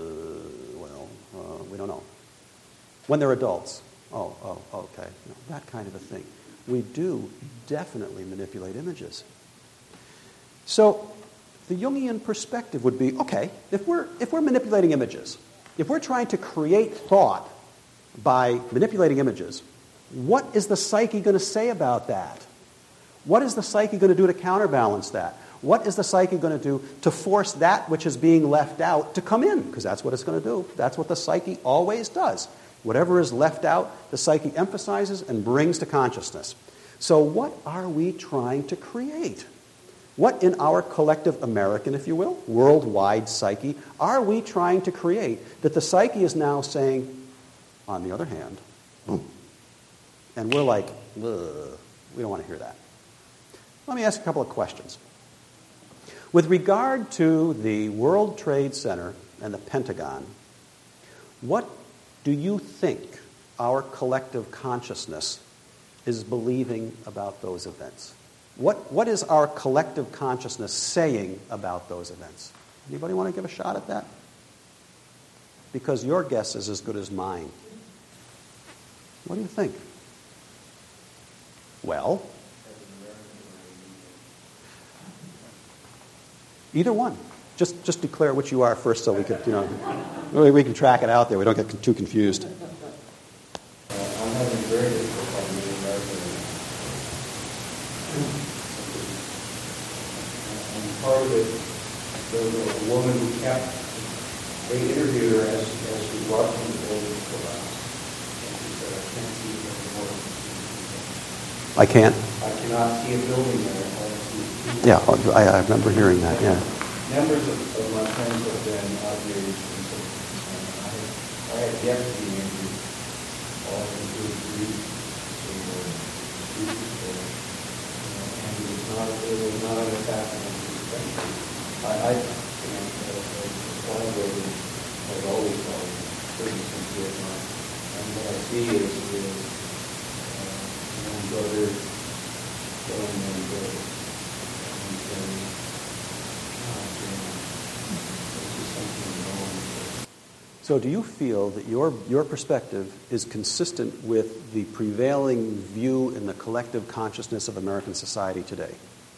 don't know. When they're adults. Okay. That kind of a thing. We do definitely manipulate images. So the Jungian perspective would be, okay, if we're manipulating images, if we're trying to create thought by manipulating images, what is the psyche going to say about that? What is the psyche going to do to counterbalance that? What is the psyche going to do to force that which is being left out to come in? Because that's what it's going to do. That's what the psyche always does. Whatever is left out, the psyche emphasizes and brings to consciousness. So what are we trying to create? What in our collective American, if you will, worldwide psyche, are we trying to create that the psyche is now saying, on the other hand, boom. And we're like, we don't want to hear that. Let me ask a couple of questions. With regard to the World Trade Center and the Pentagon, what do you think our collective consciousness is believing about those events? What is our collective consciousness saying about those events? Anybody want to give a shot at that? Because your guess is as good as mine. What do you think? Well, either one. Just declare which you are first so we can, we can track it out there. We don't get too confused. I'm having very difficult time being American. And part of it, there was a woman who they interviewed her as she was watching the building collapse. And she said, I can't see it anymore. I can't? I cannot see a building there. Yeah, I remember hearing that, yeah. Members of my friends have been outraged, and so I had yet to be angry. All I can do is read and it was not an attack on the suspension. I collaborated has always felt pretty since Vietnam. And what I see is young brother going and So do you feel that your perspective is consistent with the prevailing view in the collective consciousness of American society today?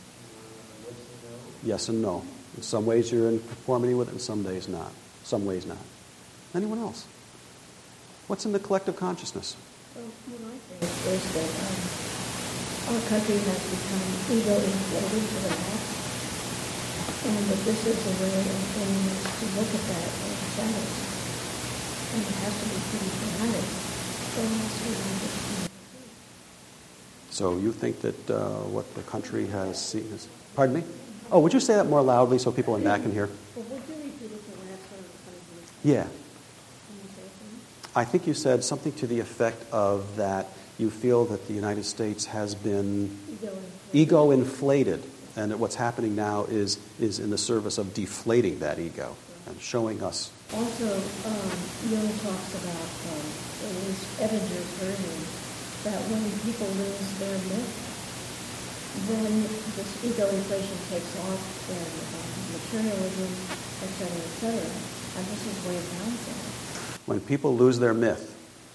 Yes and no. In some ways you're in conformity with it, in some ways not. Some ways not. Anyone else? What's in the collective consciousness? Well, what I think is that our country has become ego-inflated to the max, and that this is a way of getting us to look at that ourselves. And it has to be pretty dramatic, or else we don't get. So you think that what the country has seen is... Pardon me? Oh, would you say that more loudly so people in back can hear? Well, would you repeat it the last part of the sentence? Yeah. Can you say something? I think you said something to the effect of that you feel that the United States has been ego-inflated, and that what's happening now is in the service of deflating that ego and showing us. Also, Jung talks about, at least Edinger's version, that when people lose their myth, when this ego inflation takes off and materialism, et cetera, this is where it bounds at. When people lose their myth,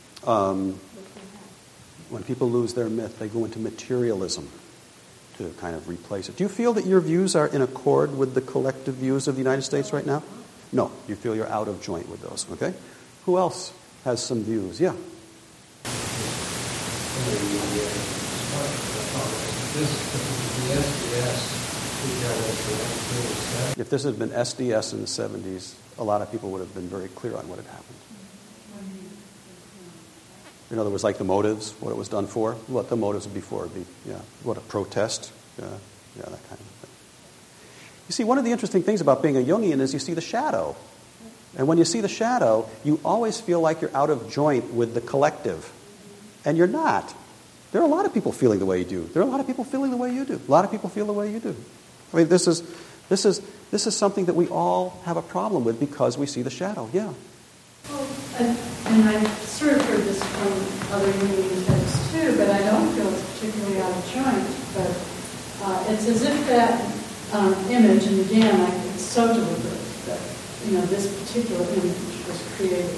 they go into materialism to kind of replace it. Do you feel that your views are in accord with the collective views of the United States right now? No, you feel you're out of joint with those, okay? Who else has some views? Yeah. If this had been SDS in the 70s, a lot of people would have been very clear on what had happened. In other words, like the motives, what it was done for, what the motives before would be, what a protest, that kind of thing. You see, one of the interesting things about being a Jungian is you see the shadow. And when you see the shadow, you always feel like you're out of joint with the collective. And you're not. There are a lot of people feeling the way you do. There are a lot of people feeling the way you do. A lot of people feel the way you do. I mean, this is something that we all have a problem with because we see the shadow. Yeah. Well, and I've sort of heard this from other Jungian texts too, but I don't feel it's particularly out of joint. But it's as if that image, and again, it's so deliberate that this particular image was created,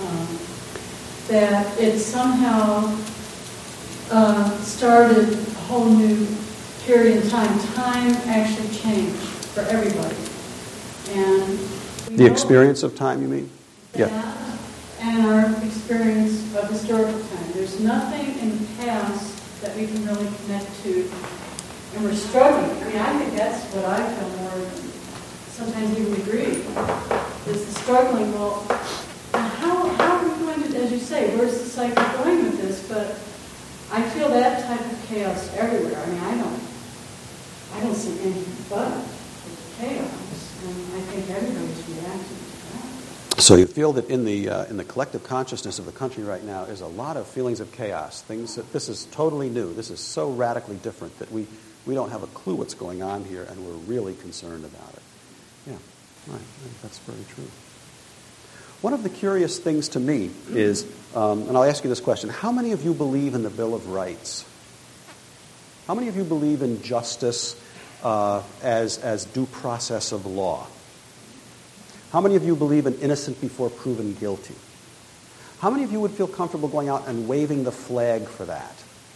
that it somehow started a whole new period in time. Time actually changed for everybody, and the experience of time, you mean? Yeah. And our experience of historical time. There's nothing in the past that we can really connect to, and we're struggling. I mean, I think that's what I feel more, sometimes even agree, is the struggling. Well, how are we going to, as you say, where's the cycle going with this? But I feel that type of chaos everywhere. I mean, I don't see anything but chaos, and I think everybody's reacting. So you feel that in the collective consciousness of the country right now is a lot of feelings of chaos. Things that this is totally new. This is so radically different that we don't have a clue what's going on here, and we're really concerned about it. Yeah, right. I think that's very true. One of the curious things to me is, and I'll ask you this question: how many of you believe in the Bill of Rights? How many of you believe in justice as due process of law? How many of you believe in innocent before proven guilty? How many of you would feel comfortable going out and waving the flag for that?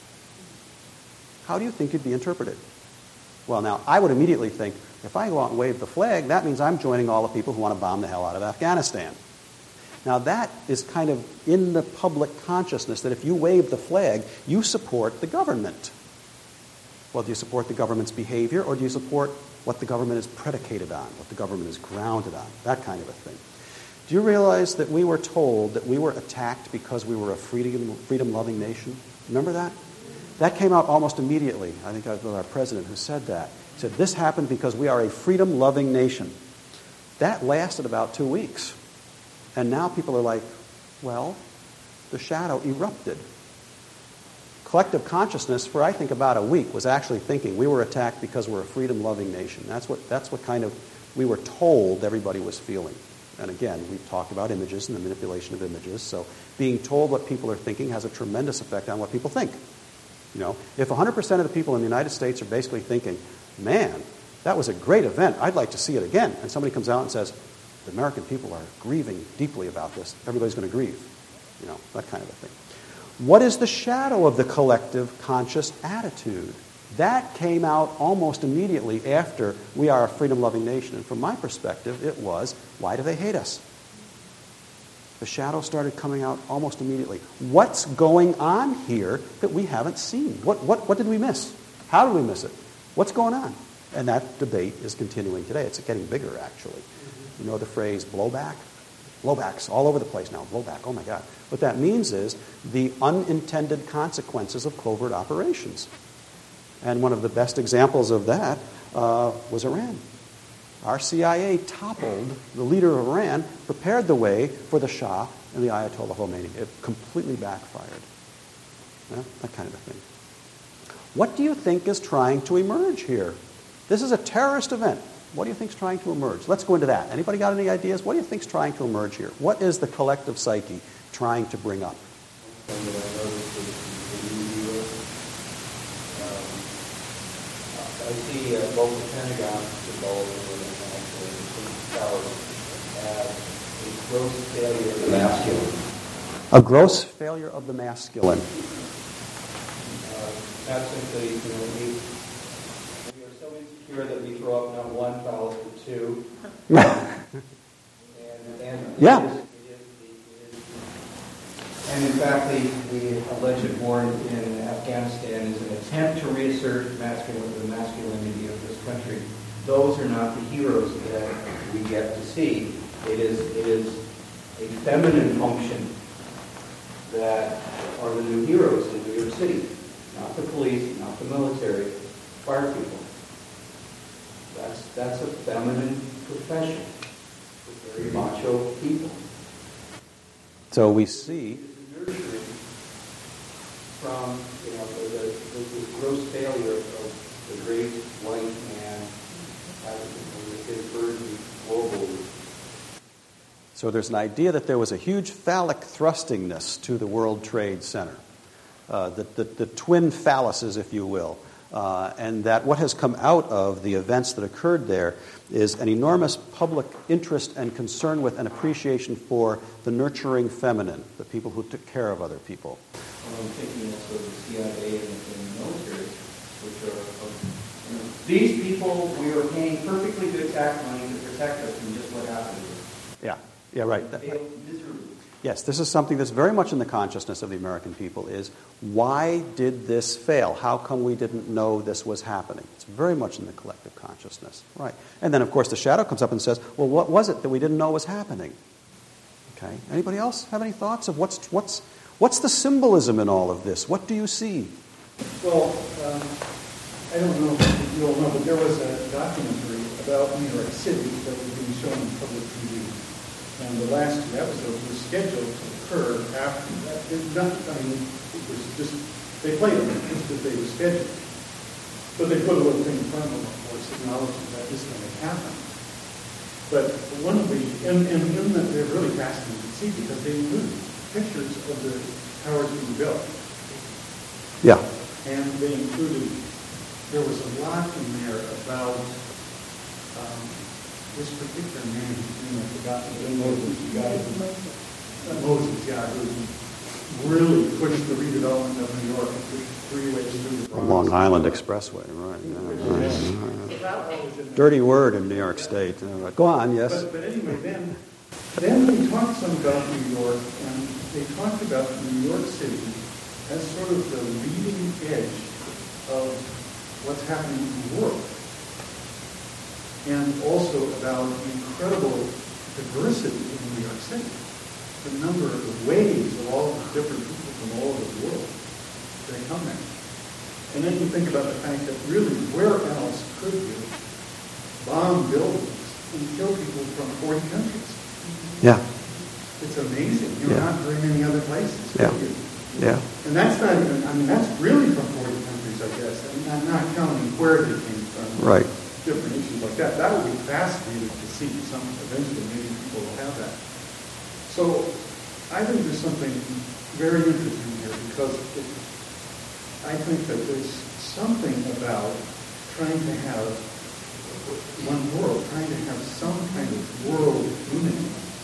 How do you think it'd be interpreted? Well, now, I would immediately think, if I go out and wave the flag, that means I'm joining all the people who want to bomb the hell out of Afghanistan. Now, that is kind of in the public consciousness that if you wave the flag, you support the government. Well, do you support the government's behavior, or do you support what the government is predicated on, what the government is grounded on, that kind of a thing? Do you realize that we were told that we were attacked because we were a freedom-loving nation? Remember that? That came out almost immediately. I think it was our president who said that. He said, this happened because we are a freedom-loving nation. That lasted about 2 weeks. And now people are like, well, the shadow erupted. Collective consciousness for, I think, about a week was actually thinking we were attacked because we're a freedom-loving nation. That's what kind of we were told everybody was feeling. And again, we've talked about images and the manipulation of images. So being told what people are thinking has a tremendous effect on what people think. If 100% of the people in the United States are basically thinking, man, that was a great event, I'd like to see it again, and somebody comes out and says, the American people are grieving deeply about this, everybody's going to grieve. That kind of a thing. What is the shadow of the collective conscious attitude? That came out almost immediately after we are a freedom-loving nation. And from my perspective, it was, why do they hate us? The shadow started coming out almost immediately. What's going on here that we haven't seen? What did we miss? How did we miss it? What's going on? And that debate is continuing today. It's getting bigger, actually. You know the phrase blowback? Blowbacks all over the place now. Blowback, oh my God. What that means is the unintended consequences of covert operations. And one of the best examples of that was Iran. Our CIA toppled the leader of Iran, prepared the way for the Shah and the Ayatollah Khomeini. It completely backfired. That kind of a thing. What do you think is trying to emerge here? This is a terrorist event. What do you think is trying to emerge? Let's go into that. Anybody got any ideas? What do you think is trying to emerge here? What is the collective psyche trying to bring up? I see both the Pentagon, the Baltimore, and actually the Twin Towers as a gross failure of the masculine. A gross failure of the masculine. Not simply, we are so insecure that we throw up not one phallus but two. and Yeah. It is. And in fact, the alleged war in Afghanistan is an attempt to reassert the masculinity of this country. Those are not the heroes that we get to see. It is a feminine function that are the new heroes in New York City. Not the police, not the military, fire people. That's a feminine profession for very macho people. So we see Nurturing from the gross failure of the great white man having his burden globally. So there's an idea that there was a huge phallic thrustingness to the World Trade Center, the twin phalluses, if you will, and that what has come out of the events that occurred there is an enormous public interest and concern with and appreciation for the nurturing feminine, the people who took care of other people. I'm thinking also of the CIA and the military, which are, these people, we are paying perfectly good tax money to protect us from just what happened to us. Yeah, right. Failed miserably. Yes, this is something that's very much in the consciousness of the American people is, why did this fail? How come we didn't know this was happening? It's very much in the collective consciousness. Right. And then, of course, the shadow comes up and says, well, what was it that we didn't know was happening? Okay. Anybody else have any thoughts of what's the symbolism in all of this? What do you see? Well, I don't know if you all know, but there was a documentary about New York City that was being shown on public TV. And the last two episodes were scheduled to occur after that. It was just, they played them just as they were scheduled. But they put a little thing in front of them, of course, acknowledging that this thing had happened. But one of the, and they're really fascinating to see because they include pictures of the towers being built. Yeah. And they included, there was a lot in there about this particular man, I forgot the name, Moses, who really pushed the redevelopment of New York and pushed freeways through the Bronx. Long Island Expressway, right. Dirty word in New York State. Go on, yes. But anyway, then we talked some about New York, and they talked about New York City as sort of the leading edge of what's happening in the world. And also about the incredible diversity in New York City. The number of waves of all the different people from all over the world that come there. And then you think about the fact that really, where else could you bomb buildings and kill people from 40 countries? Yeah. It's amazing. You're not very many other places. Yeah. Yeah. And that's not even, that's really from 40 countries, I guess. I'm not counting where they came from. Right. Different issues like that. That would be fascinating to see. Eventually, maybe people will have that. So, I think there's something very interesting here because I think that there's something about trying to have one world, trying to have some kind of world unity.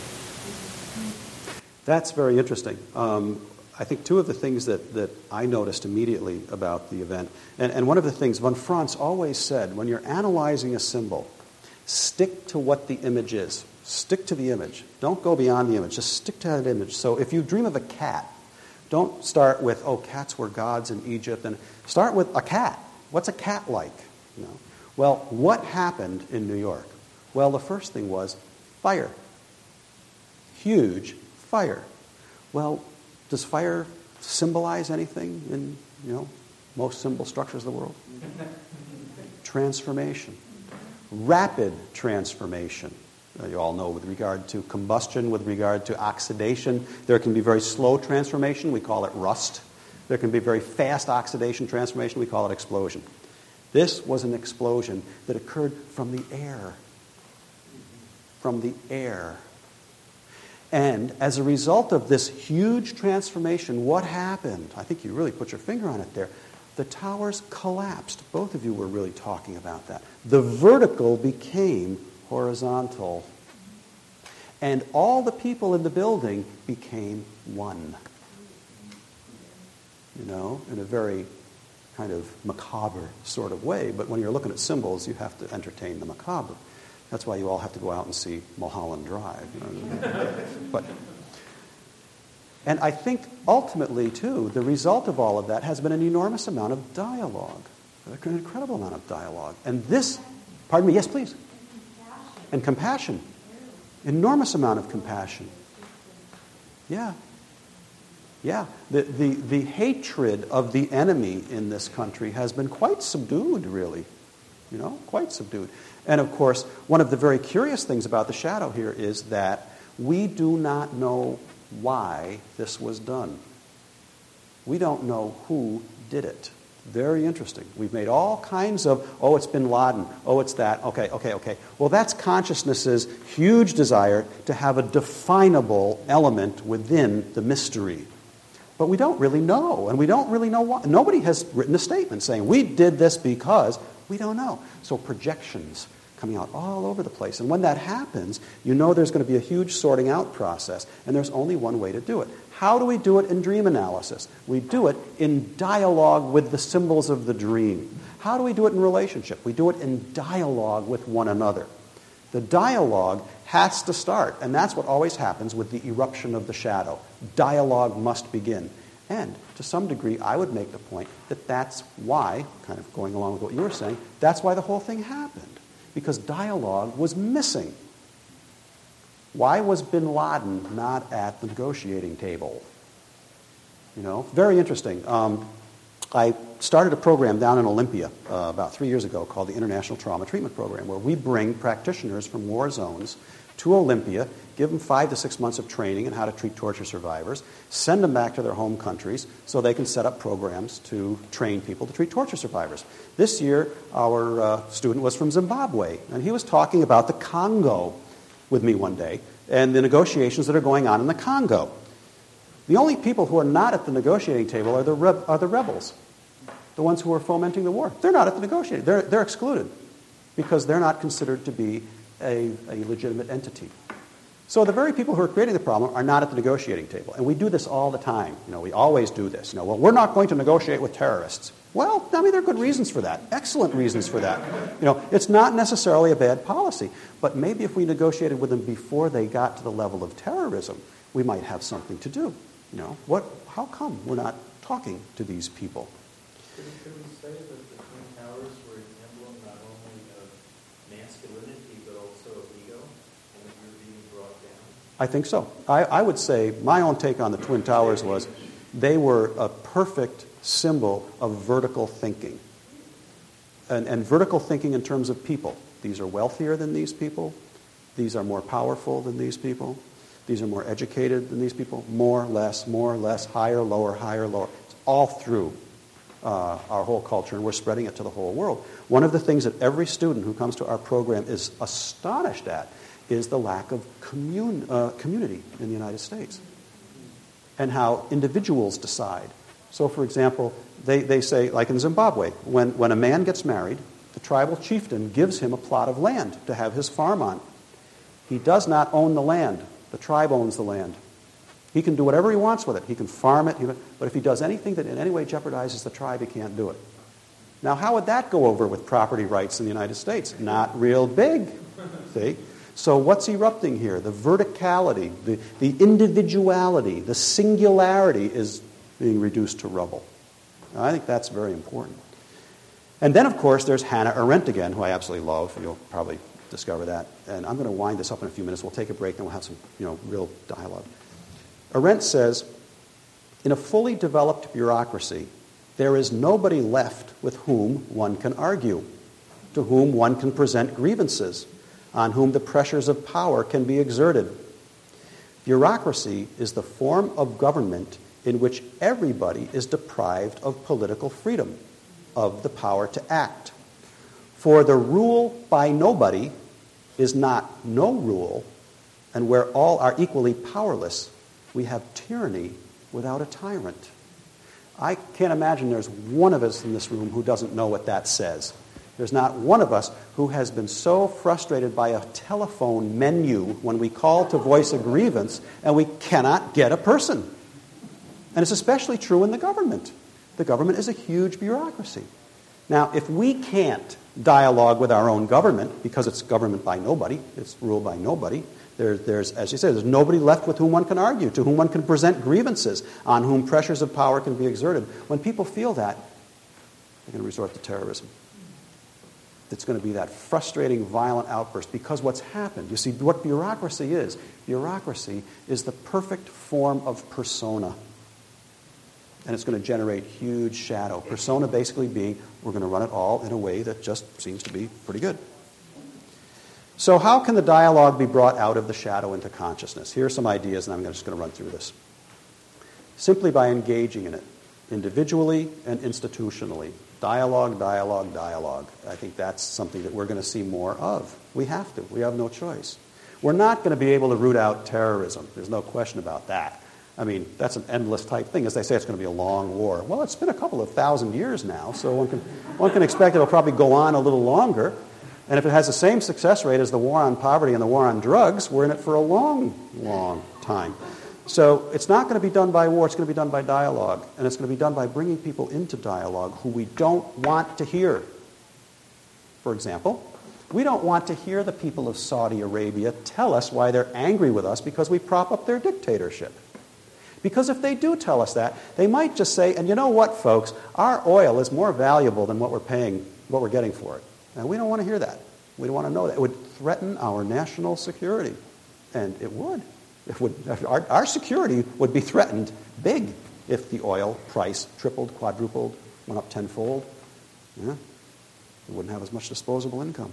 That's very interesting. I think two of the things that I noticed immediately about the event, and one of the things von Franz always said, when you're analyzing a symbol, stick to what the image is. Stick to the image. Don't go beyond the image. Just stick to that image. So if you dream of a cat, don't start with, cats were gods in Egypt, and start with a cat. What's a cat like? Well, what happened in New York? Well, the first thing was fire. Huge fire. Well, does fire symbolize anything in, most symbol structures of the world? Transformation. Rapid transformation. You all know with regard to combustion, with regard to oxidation, there can be very slow transformation. We call it rust. There can be very fast oxidation transformation. We call it explosion. This was an explosion that occurred from the air. From the air. And as a result of this huge transformation, what happened? I think you really put your finger on it there. the towers collapsed. Both of you were really talking about that. The vertical became horizontal. And all the people in the building became one. You know, in a very kind of macabre sort of way. But when you're looking at symbols, you have to entertain the macabre. That's why you all have to go out and see Mulholland Drive. You know? And I think ultimately, too, the result of all of that has been an enormous amount of dialogue, an incredible amount of dialogue. And this, pardon me, yes, please. And compassion. Enormous amount of compassion. Yeah. Yeah. The hatred of the enemy in this country has been quite subdued, really. You know, quite subdued. And of course, one of the very curious things about the shadow here is that we do not know why this was done. We don't know who did it. Very interesting. We've made all kinds of, oh, it's bin Laden, oh, it's that, okay. Well, that's consciousness's huge desire to have a definable element within the mystery. But we don't really know, and we don't really know why. Nobody has written a statement saying, we did this because, we don't know. So projections coming out all over the place. And when that happens, you know there's going to be a huge sorting out process, and there's only one way to do it. How do we do it in dream analysis? We do it in dialogue with the symbols of the dream. How do we do it in relationship? We do it in dialogue with one another. The dialogue has to start, and that's what always happens with the eruption of the shadow. Dialogue must begin. And to some degree, I would make the point that that's why, kind of going along with what you were saying, that's why the whole thing happened. Because dialogue was missing. Why was bin Laden not at the negotiating table? You know, very interesting. I started a program down in Olympia about 3 years ago called the International Trauma Treatment Program, where we bring practitioners from war zones to Olympia, give them 5 to 6 months of training in how to treat torture survivors, send them back to their home countries so they can set up programs to train people to treat torture survivors. This year, our student was from Zimbabwe, and he was talking about the Congo with me one day and the negotiations that are going on in the Congo. The only people who are not at the negotiating table are the rebels, the ones who are fomenting the war. They're not at the negotiating. They're excluded because they're not considered to be a legitimate entity. So the very people who are creating the problem are not at the negotiating table. And we do this all the time. You know, we always do this. You know, well, we're not going to negotiate with terrorists. Well, I mean, there are good reasons for that. Excellent reasons for that. You know, it's not necessarily a bad policy. But maybe if we negotiated with them before they got to the level of terrorism, we might have something to do. You know, how come we're not talking to these people? Could we say that the Twin Towers were an emblem not only of masculinity but also of ego, and that you're being brought down? I think so. I would say my own take on the Twin Towers was they were a perfect symbol of vertical thinking. And vertical thinking in terms of people. These are wealthier than these people. These are more powerful than these people. These are more educated than these people. More, less, higher, lower. It's all through our whole culture, and we're spreading it to the whole world. One of the things that every student who comes to our program is astonished at is the lack of community in the United States and how individuals decide. So, for example, they say, like in Zimbabwe, when a man gets married, the tribal chieftain gives him a plot of land to have his farm on. He does not own the land. The tribe owns the land. He can do whatever he wants with it. He can farm it, but if he does anything that in any way jeopardizes the tribe, he can't do it. Now, how would that go over with property rights in the United States? Not real big, see? So what's erupting here? The verticality, the individuality, the singularity is being reduced to rubble. Now, I think that's very important. And then, of course, there's Hannah Arendt again, who I absolutely love. You'll probably discover that. And I'm going to wind this up in a few minutes. We'll take a break, and we'll have some, real dialogue. Arendt says, in a fully developed bureaucracy, there is nobody left with whom one can argue, to whom one can present grievances, on whom the pressures of power can be exerted. Bureaucracy is the form of government in which everybody is deprived of political freedom, of the power to act. For the rule by nobody is not no rule, and where all are equally powerless, we have tyranny without a tyrant. I can't imagine there's one of us in this room who doesn't know what that says. There's not one of us who has been so frustrated by a telephone menu when we call to voice a grievance and we cannot get a person. And it's especially true in the government. The government is a huge bureaucracy. Now, if we can't dialogue with our own government, because it's government by nobody, it's ruled by nobody, there's, as you said, there's nobody left with whom one can argue, to whom one can present grievances, on whom pressures of power can be exerted. When people feel that, they're going to resort to terrorism. It's going to be that frustrating, violent outburst. Because what's happened, you see, what bureaucracy is the perfect form of persona. And it's going to generate huge shadow. Persona basically being, we're going to run it all in a way that just seems to be pretty good. So how can the dialogue be brought out of the shadow into consciousness? Here are some ideas, and I'm just going to run through this. Simply by engaging in it, individually and institutionally. Dialogue, dialogue, dialogue. I think that's something that we're going to see more of. We have to. We have no choice. We're not going to be able to root out terrorism. There's no question about that. I mean, that's an endless type thing. As they say, it's going to be a long war. Well, it's been a couple of thousand years now, so one can expect it'll probably go on a little longer. And if it has the same success rate as the war on poverty and the war on drugs, we're in it for a long, long time. So it's not going to be done by war, it's going to be done by dialogue. And it's going to be done by bringing people into dialogue who we don't want to hear. For example, we don't want to hear the people of Saudi Arabia tell us why they're angry with us because we prop up their dictatorship. Because if they do tell us that, they might just say, and you know what, folks, our oil is more valuable than what we're getting for it. And we don't want to hear that. We don't want to know that. It would threaten our national security. And it would. Our security would be threatened big if the oil price tripled, quadrupled, went up tenfold. Yeah, we wouldn't have as much disposable income.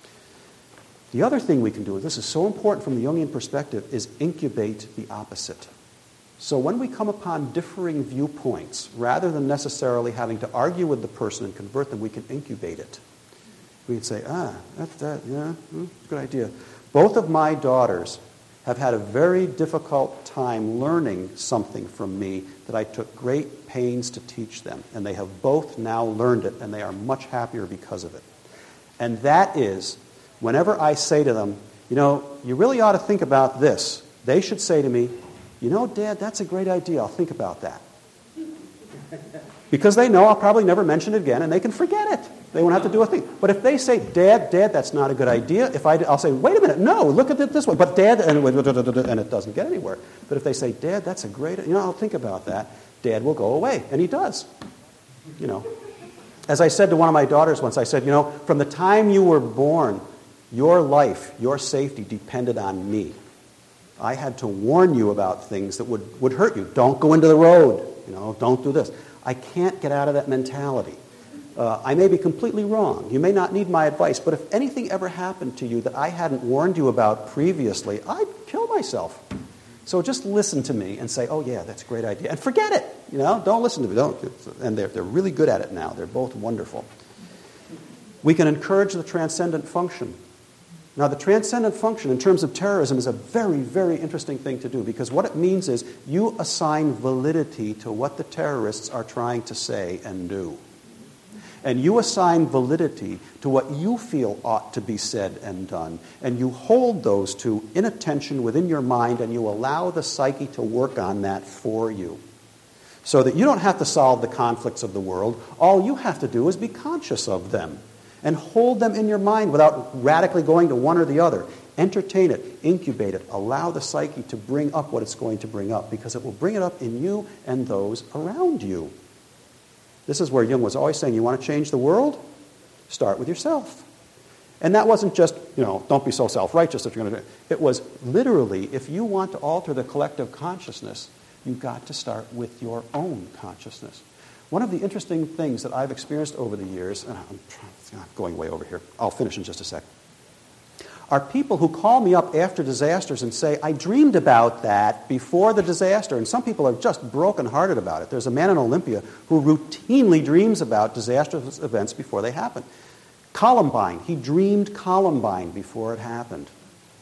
The other thing we can do, and this is so important from the Jungian perspective, is incubate the opposite. So when we come upon differing viewpoints, rather than necessarily having to argue with the person and convert them, we can incubate it. We can say, that's that, yeah, good idea. Both of my daughters have had a very difficult time learning something from me that I took great pains to teach them. And they have both now learned it, and they are much happier because of it. And that is, whenever I say to them, you know, you really ought to think about this, they should say to me, you know, Dad, that's a great idea. I'll think about that. Because they know I'll probably never mention it again, and they can forget it. They won't have to do a thing. But if they say, Dad, that's not a good idea, I'll say, wait a minute, no, look at it this way. But Dad, and it doesn't get anywhere. But if they say, Dad, that's a great, I'll think about that, Dad will go away. And he does. As I said to one of my daughters once, I said, from the time you were born, your life, your safety depended on me. I had to warn you about things that would hurt you. Don't go into the road. Don't do this. I can't get out of that mentality. I may be completely wrong. You may not need my advice, but if anything ever happened to you that I hadn't warned you about previously, I'd kill myself. So just listen to me and say, oh yeah, that's a great idea. And forget it. Don't listen to me. Don't. And they're really good at it now. They're both wonderful. We can encourage the transcendent function. Now, the transcendent function in terms of terrorism is a very, very interesting thing to do because what it means is you assign validity to what the terrorists are trying to say and do. And you assign validity to what you feel ought to be said and done. And you hold those two in attention within your mind and you allow the psyche to work on that for you. So that you don't have to solve the conflicts of the world. All you have to do is be conscious of them. And hold them in your mind without radically going to one or the other. Entertain it, incubate it, allow the psyche to bring up what it's going to bring up because it will bring it up in you and those around you. This is where Jung was always saying, you want to change the world? Start with yourself. And that wasn't just, don't be so self-righteous that you're going to do it. It was literally, if you want to alter the collective consciousness, you've got to start with your own consciousness. One of the interesting things that I've experienced over the years, and I'm going way over here, I'll finish in just a sec, are people who call me up after disasters and say, I dreamed about that before the disaster, and some people are just brokenhearted about it. There's a man in Olympia who routinely dreams about disastrous events before they happen. Columbine, he dreamed Columbine before it happened.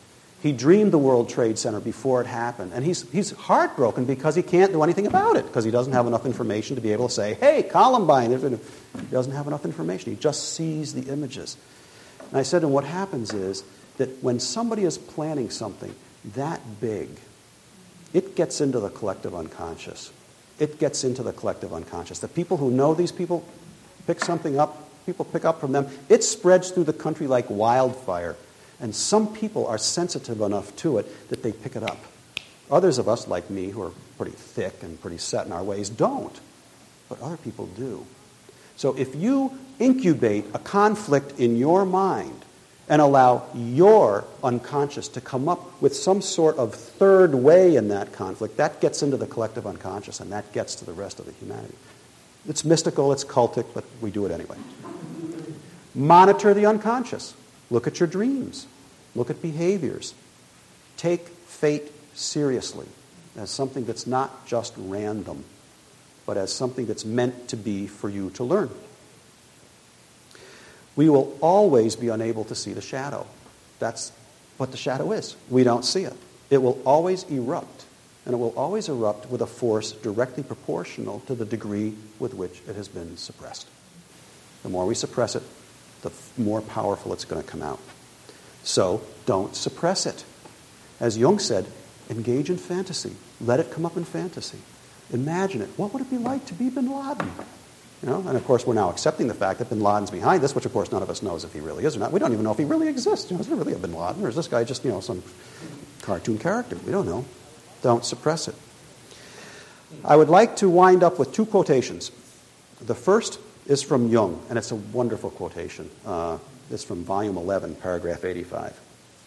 He dreamed the World Trade Center before it happened. And he's heartbroken because he can't do anything about it, because he doesn't have enough information to be able to say, hey, Columbine. He doesn't have enough information. He just sees the images. And I said, and what happens is that when somebody is planning something that big, it gets into the collective unconscious. It gets into the collective unconscious. The people who know these people pick something up, people pick up from them. It spreads through the country like wildfire. And some people are sensitive enough to it that they pick it up. Others of us, like me, who are pretty thick and pretty set in our ways, don't. But other people do. So if you incubate a conflict in your mind and allow your unconscious to come up with some sort of third way in that conflict, that gets into the collective unconscious, and that gets to the rest of the humanity. It's mystical, it's cultic, but we do it anyway. Monitor the unconscious. Look at your dreams. Look at behaviors. Take fate seriously as something that's not just random, but as something that's meant to be for you to learn. We will always be unable to see the shadow. That's what the shadow is. We don't see it. It will always erupt, and it will always erupt with a force directly proportional to the degree with which it has been suppressed. The more we suppress it, the more powerful it's going to come out. So don't suppress it. As Jung said, engage in fantasy. Let it come up in fantasy. Imagine it. What would it be like to be bin Laden? You know? And of course, we're now accepting the fact that bin Laden's behind this, which of course none of us knows if he really is or not. We don't even know if he really exists. You know, is there really a bin Laden, or is this guy just, some cartoon character? We don't know. Don't suppress it. I would like to wind up with two quotations. The first is from Jung, and it's a wonderful quotation. It's from volume 11, paragraph 85.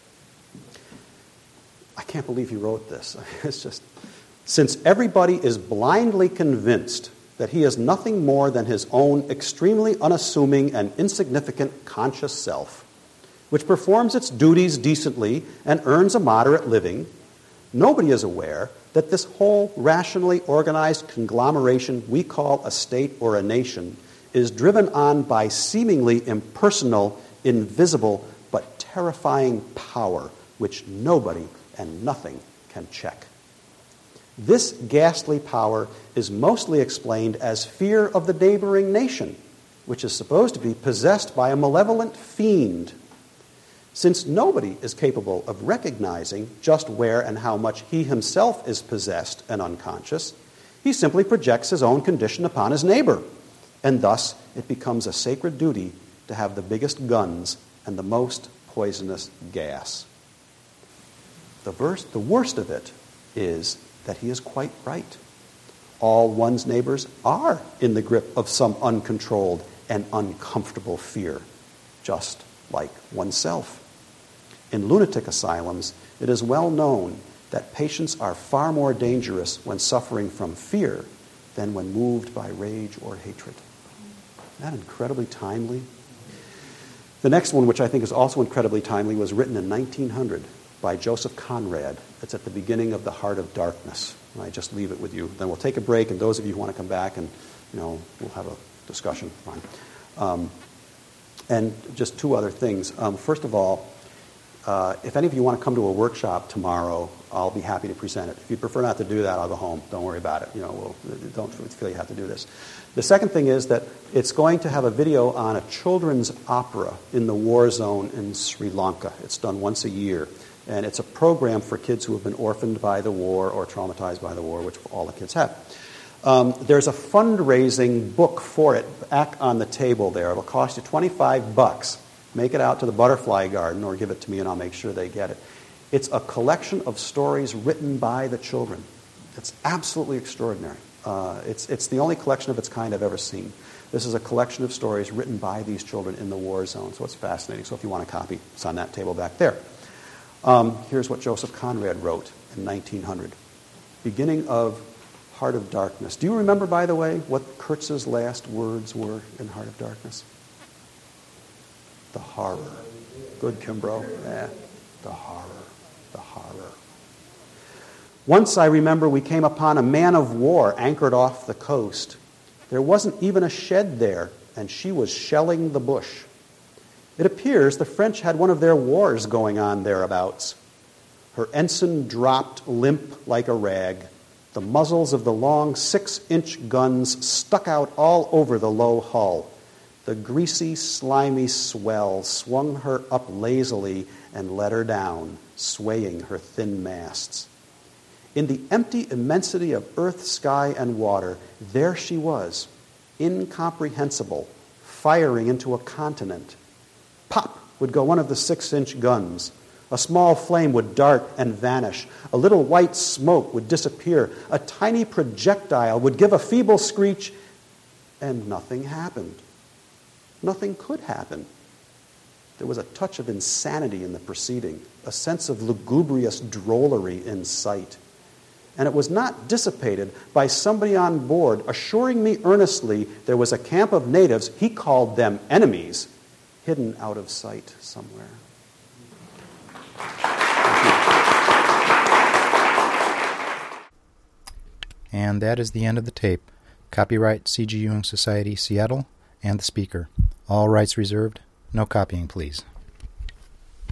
I can't believe he wrote this. It's just, since everybody is blindly convinced that he is nothing more than his own extremely unassuming and insignificant conscious self, which performs its duties decently and earns a moderate living, nobody is aware that this whole rationally organized conglomeration we call a state or a nation is driven on by seemingly impersonal, invisible, but terrifying power which nobody and nothing can check. This ghastly power is mostly explained as fear of the neighboring nation, which is supposed to be possessed by a malevolent fiend. Since nobody is capable of recognizing just where and how much he himself is possessed and unconscious, he simply projects his own condition upon his neighbor, and thus it becomes a sacred duty to have the biggest guns and the most poisonous gas. The worst of it is that he is quite right. All one's neighbors are in the grip of some uncontrolled and uncomfortable fear, just like oneself. In lunatic asylums, it is well known that patients are far more dangerous when suffering from fear than when moved by rage or hatred. Isn't that incredibly timely? The next one, which I think is also incredibly timely, was written in 1900 by Joseph Conrad. It's at the beginning of The Heart of Darkness. And I just leave it with you. Then we'll take a break, and those of you who want to come back, and we'll have a discussion. Fine. And just two other things. First of all, if any of you want to come to a workshop tomorrow, I'll be happy to present it. If you prefer not to do that, I'll go home. Don't worry about it. Don't feel you have to do this. The second thing is that it's going to have a video on a children's opera in the war zone in Sri Lanka. It's done once a year. And it's a program for kids who have been orphaned by the war or traumatized by the war, which all the kids have. There's a fundraising book for it back on the table there. It'll cost you $25. Make it out to the Butterfly Garden or give it to me and I'll make sure they get it. It's a collection of stories written by the children. It's absolutely extraordinary. It's the only collection of its kind I've ever seen. This is a collection of stories written by these children in the war zone, so it's fascinating. So if you want a copy, it's on that table back there. Here's what Joseph Conrad wrote in 1900. Beginning of Heart of Darkness. Do you remember, by the way, what Kurtz's last words were in Heart of Darkness? The horror. Good, Kimbrough. Yeah. The horror. The horror. Once, I remember, we came upon a man of war anchored off the coast. There wasn't even a shed there, and she was shelling the bush. It appears the French had one of their wars going on thereabouts. Her ensign dropped limp like a rag. The muzzles of the long 6-inch guns stuck out all over the low hull. The greasy, slimy swell swung her up lazily and let her down, swaying her thin masts. In the empty immensity of earth, sky, and water, there she was, incomprehensible, firing into a continent. Pop would go one of the 6-inch guns. A small flame would dart and vanish. A little white smoke would disappear. A tiny projectile would give a feeble screech, and nothing happened. Nothing could happen. There was a touch of insanity in the proceeding, a sense of lugubrious drollery in sight. And it was not dissipated by somebody on board assuring me earnestly there was a camp of natives, he called them enemies, hidden out of sight somewhere. And that is the end of the tape. Copyright C.G. Jung Society, Seattle, and the speaker. All rights reserved. No copying, please.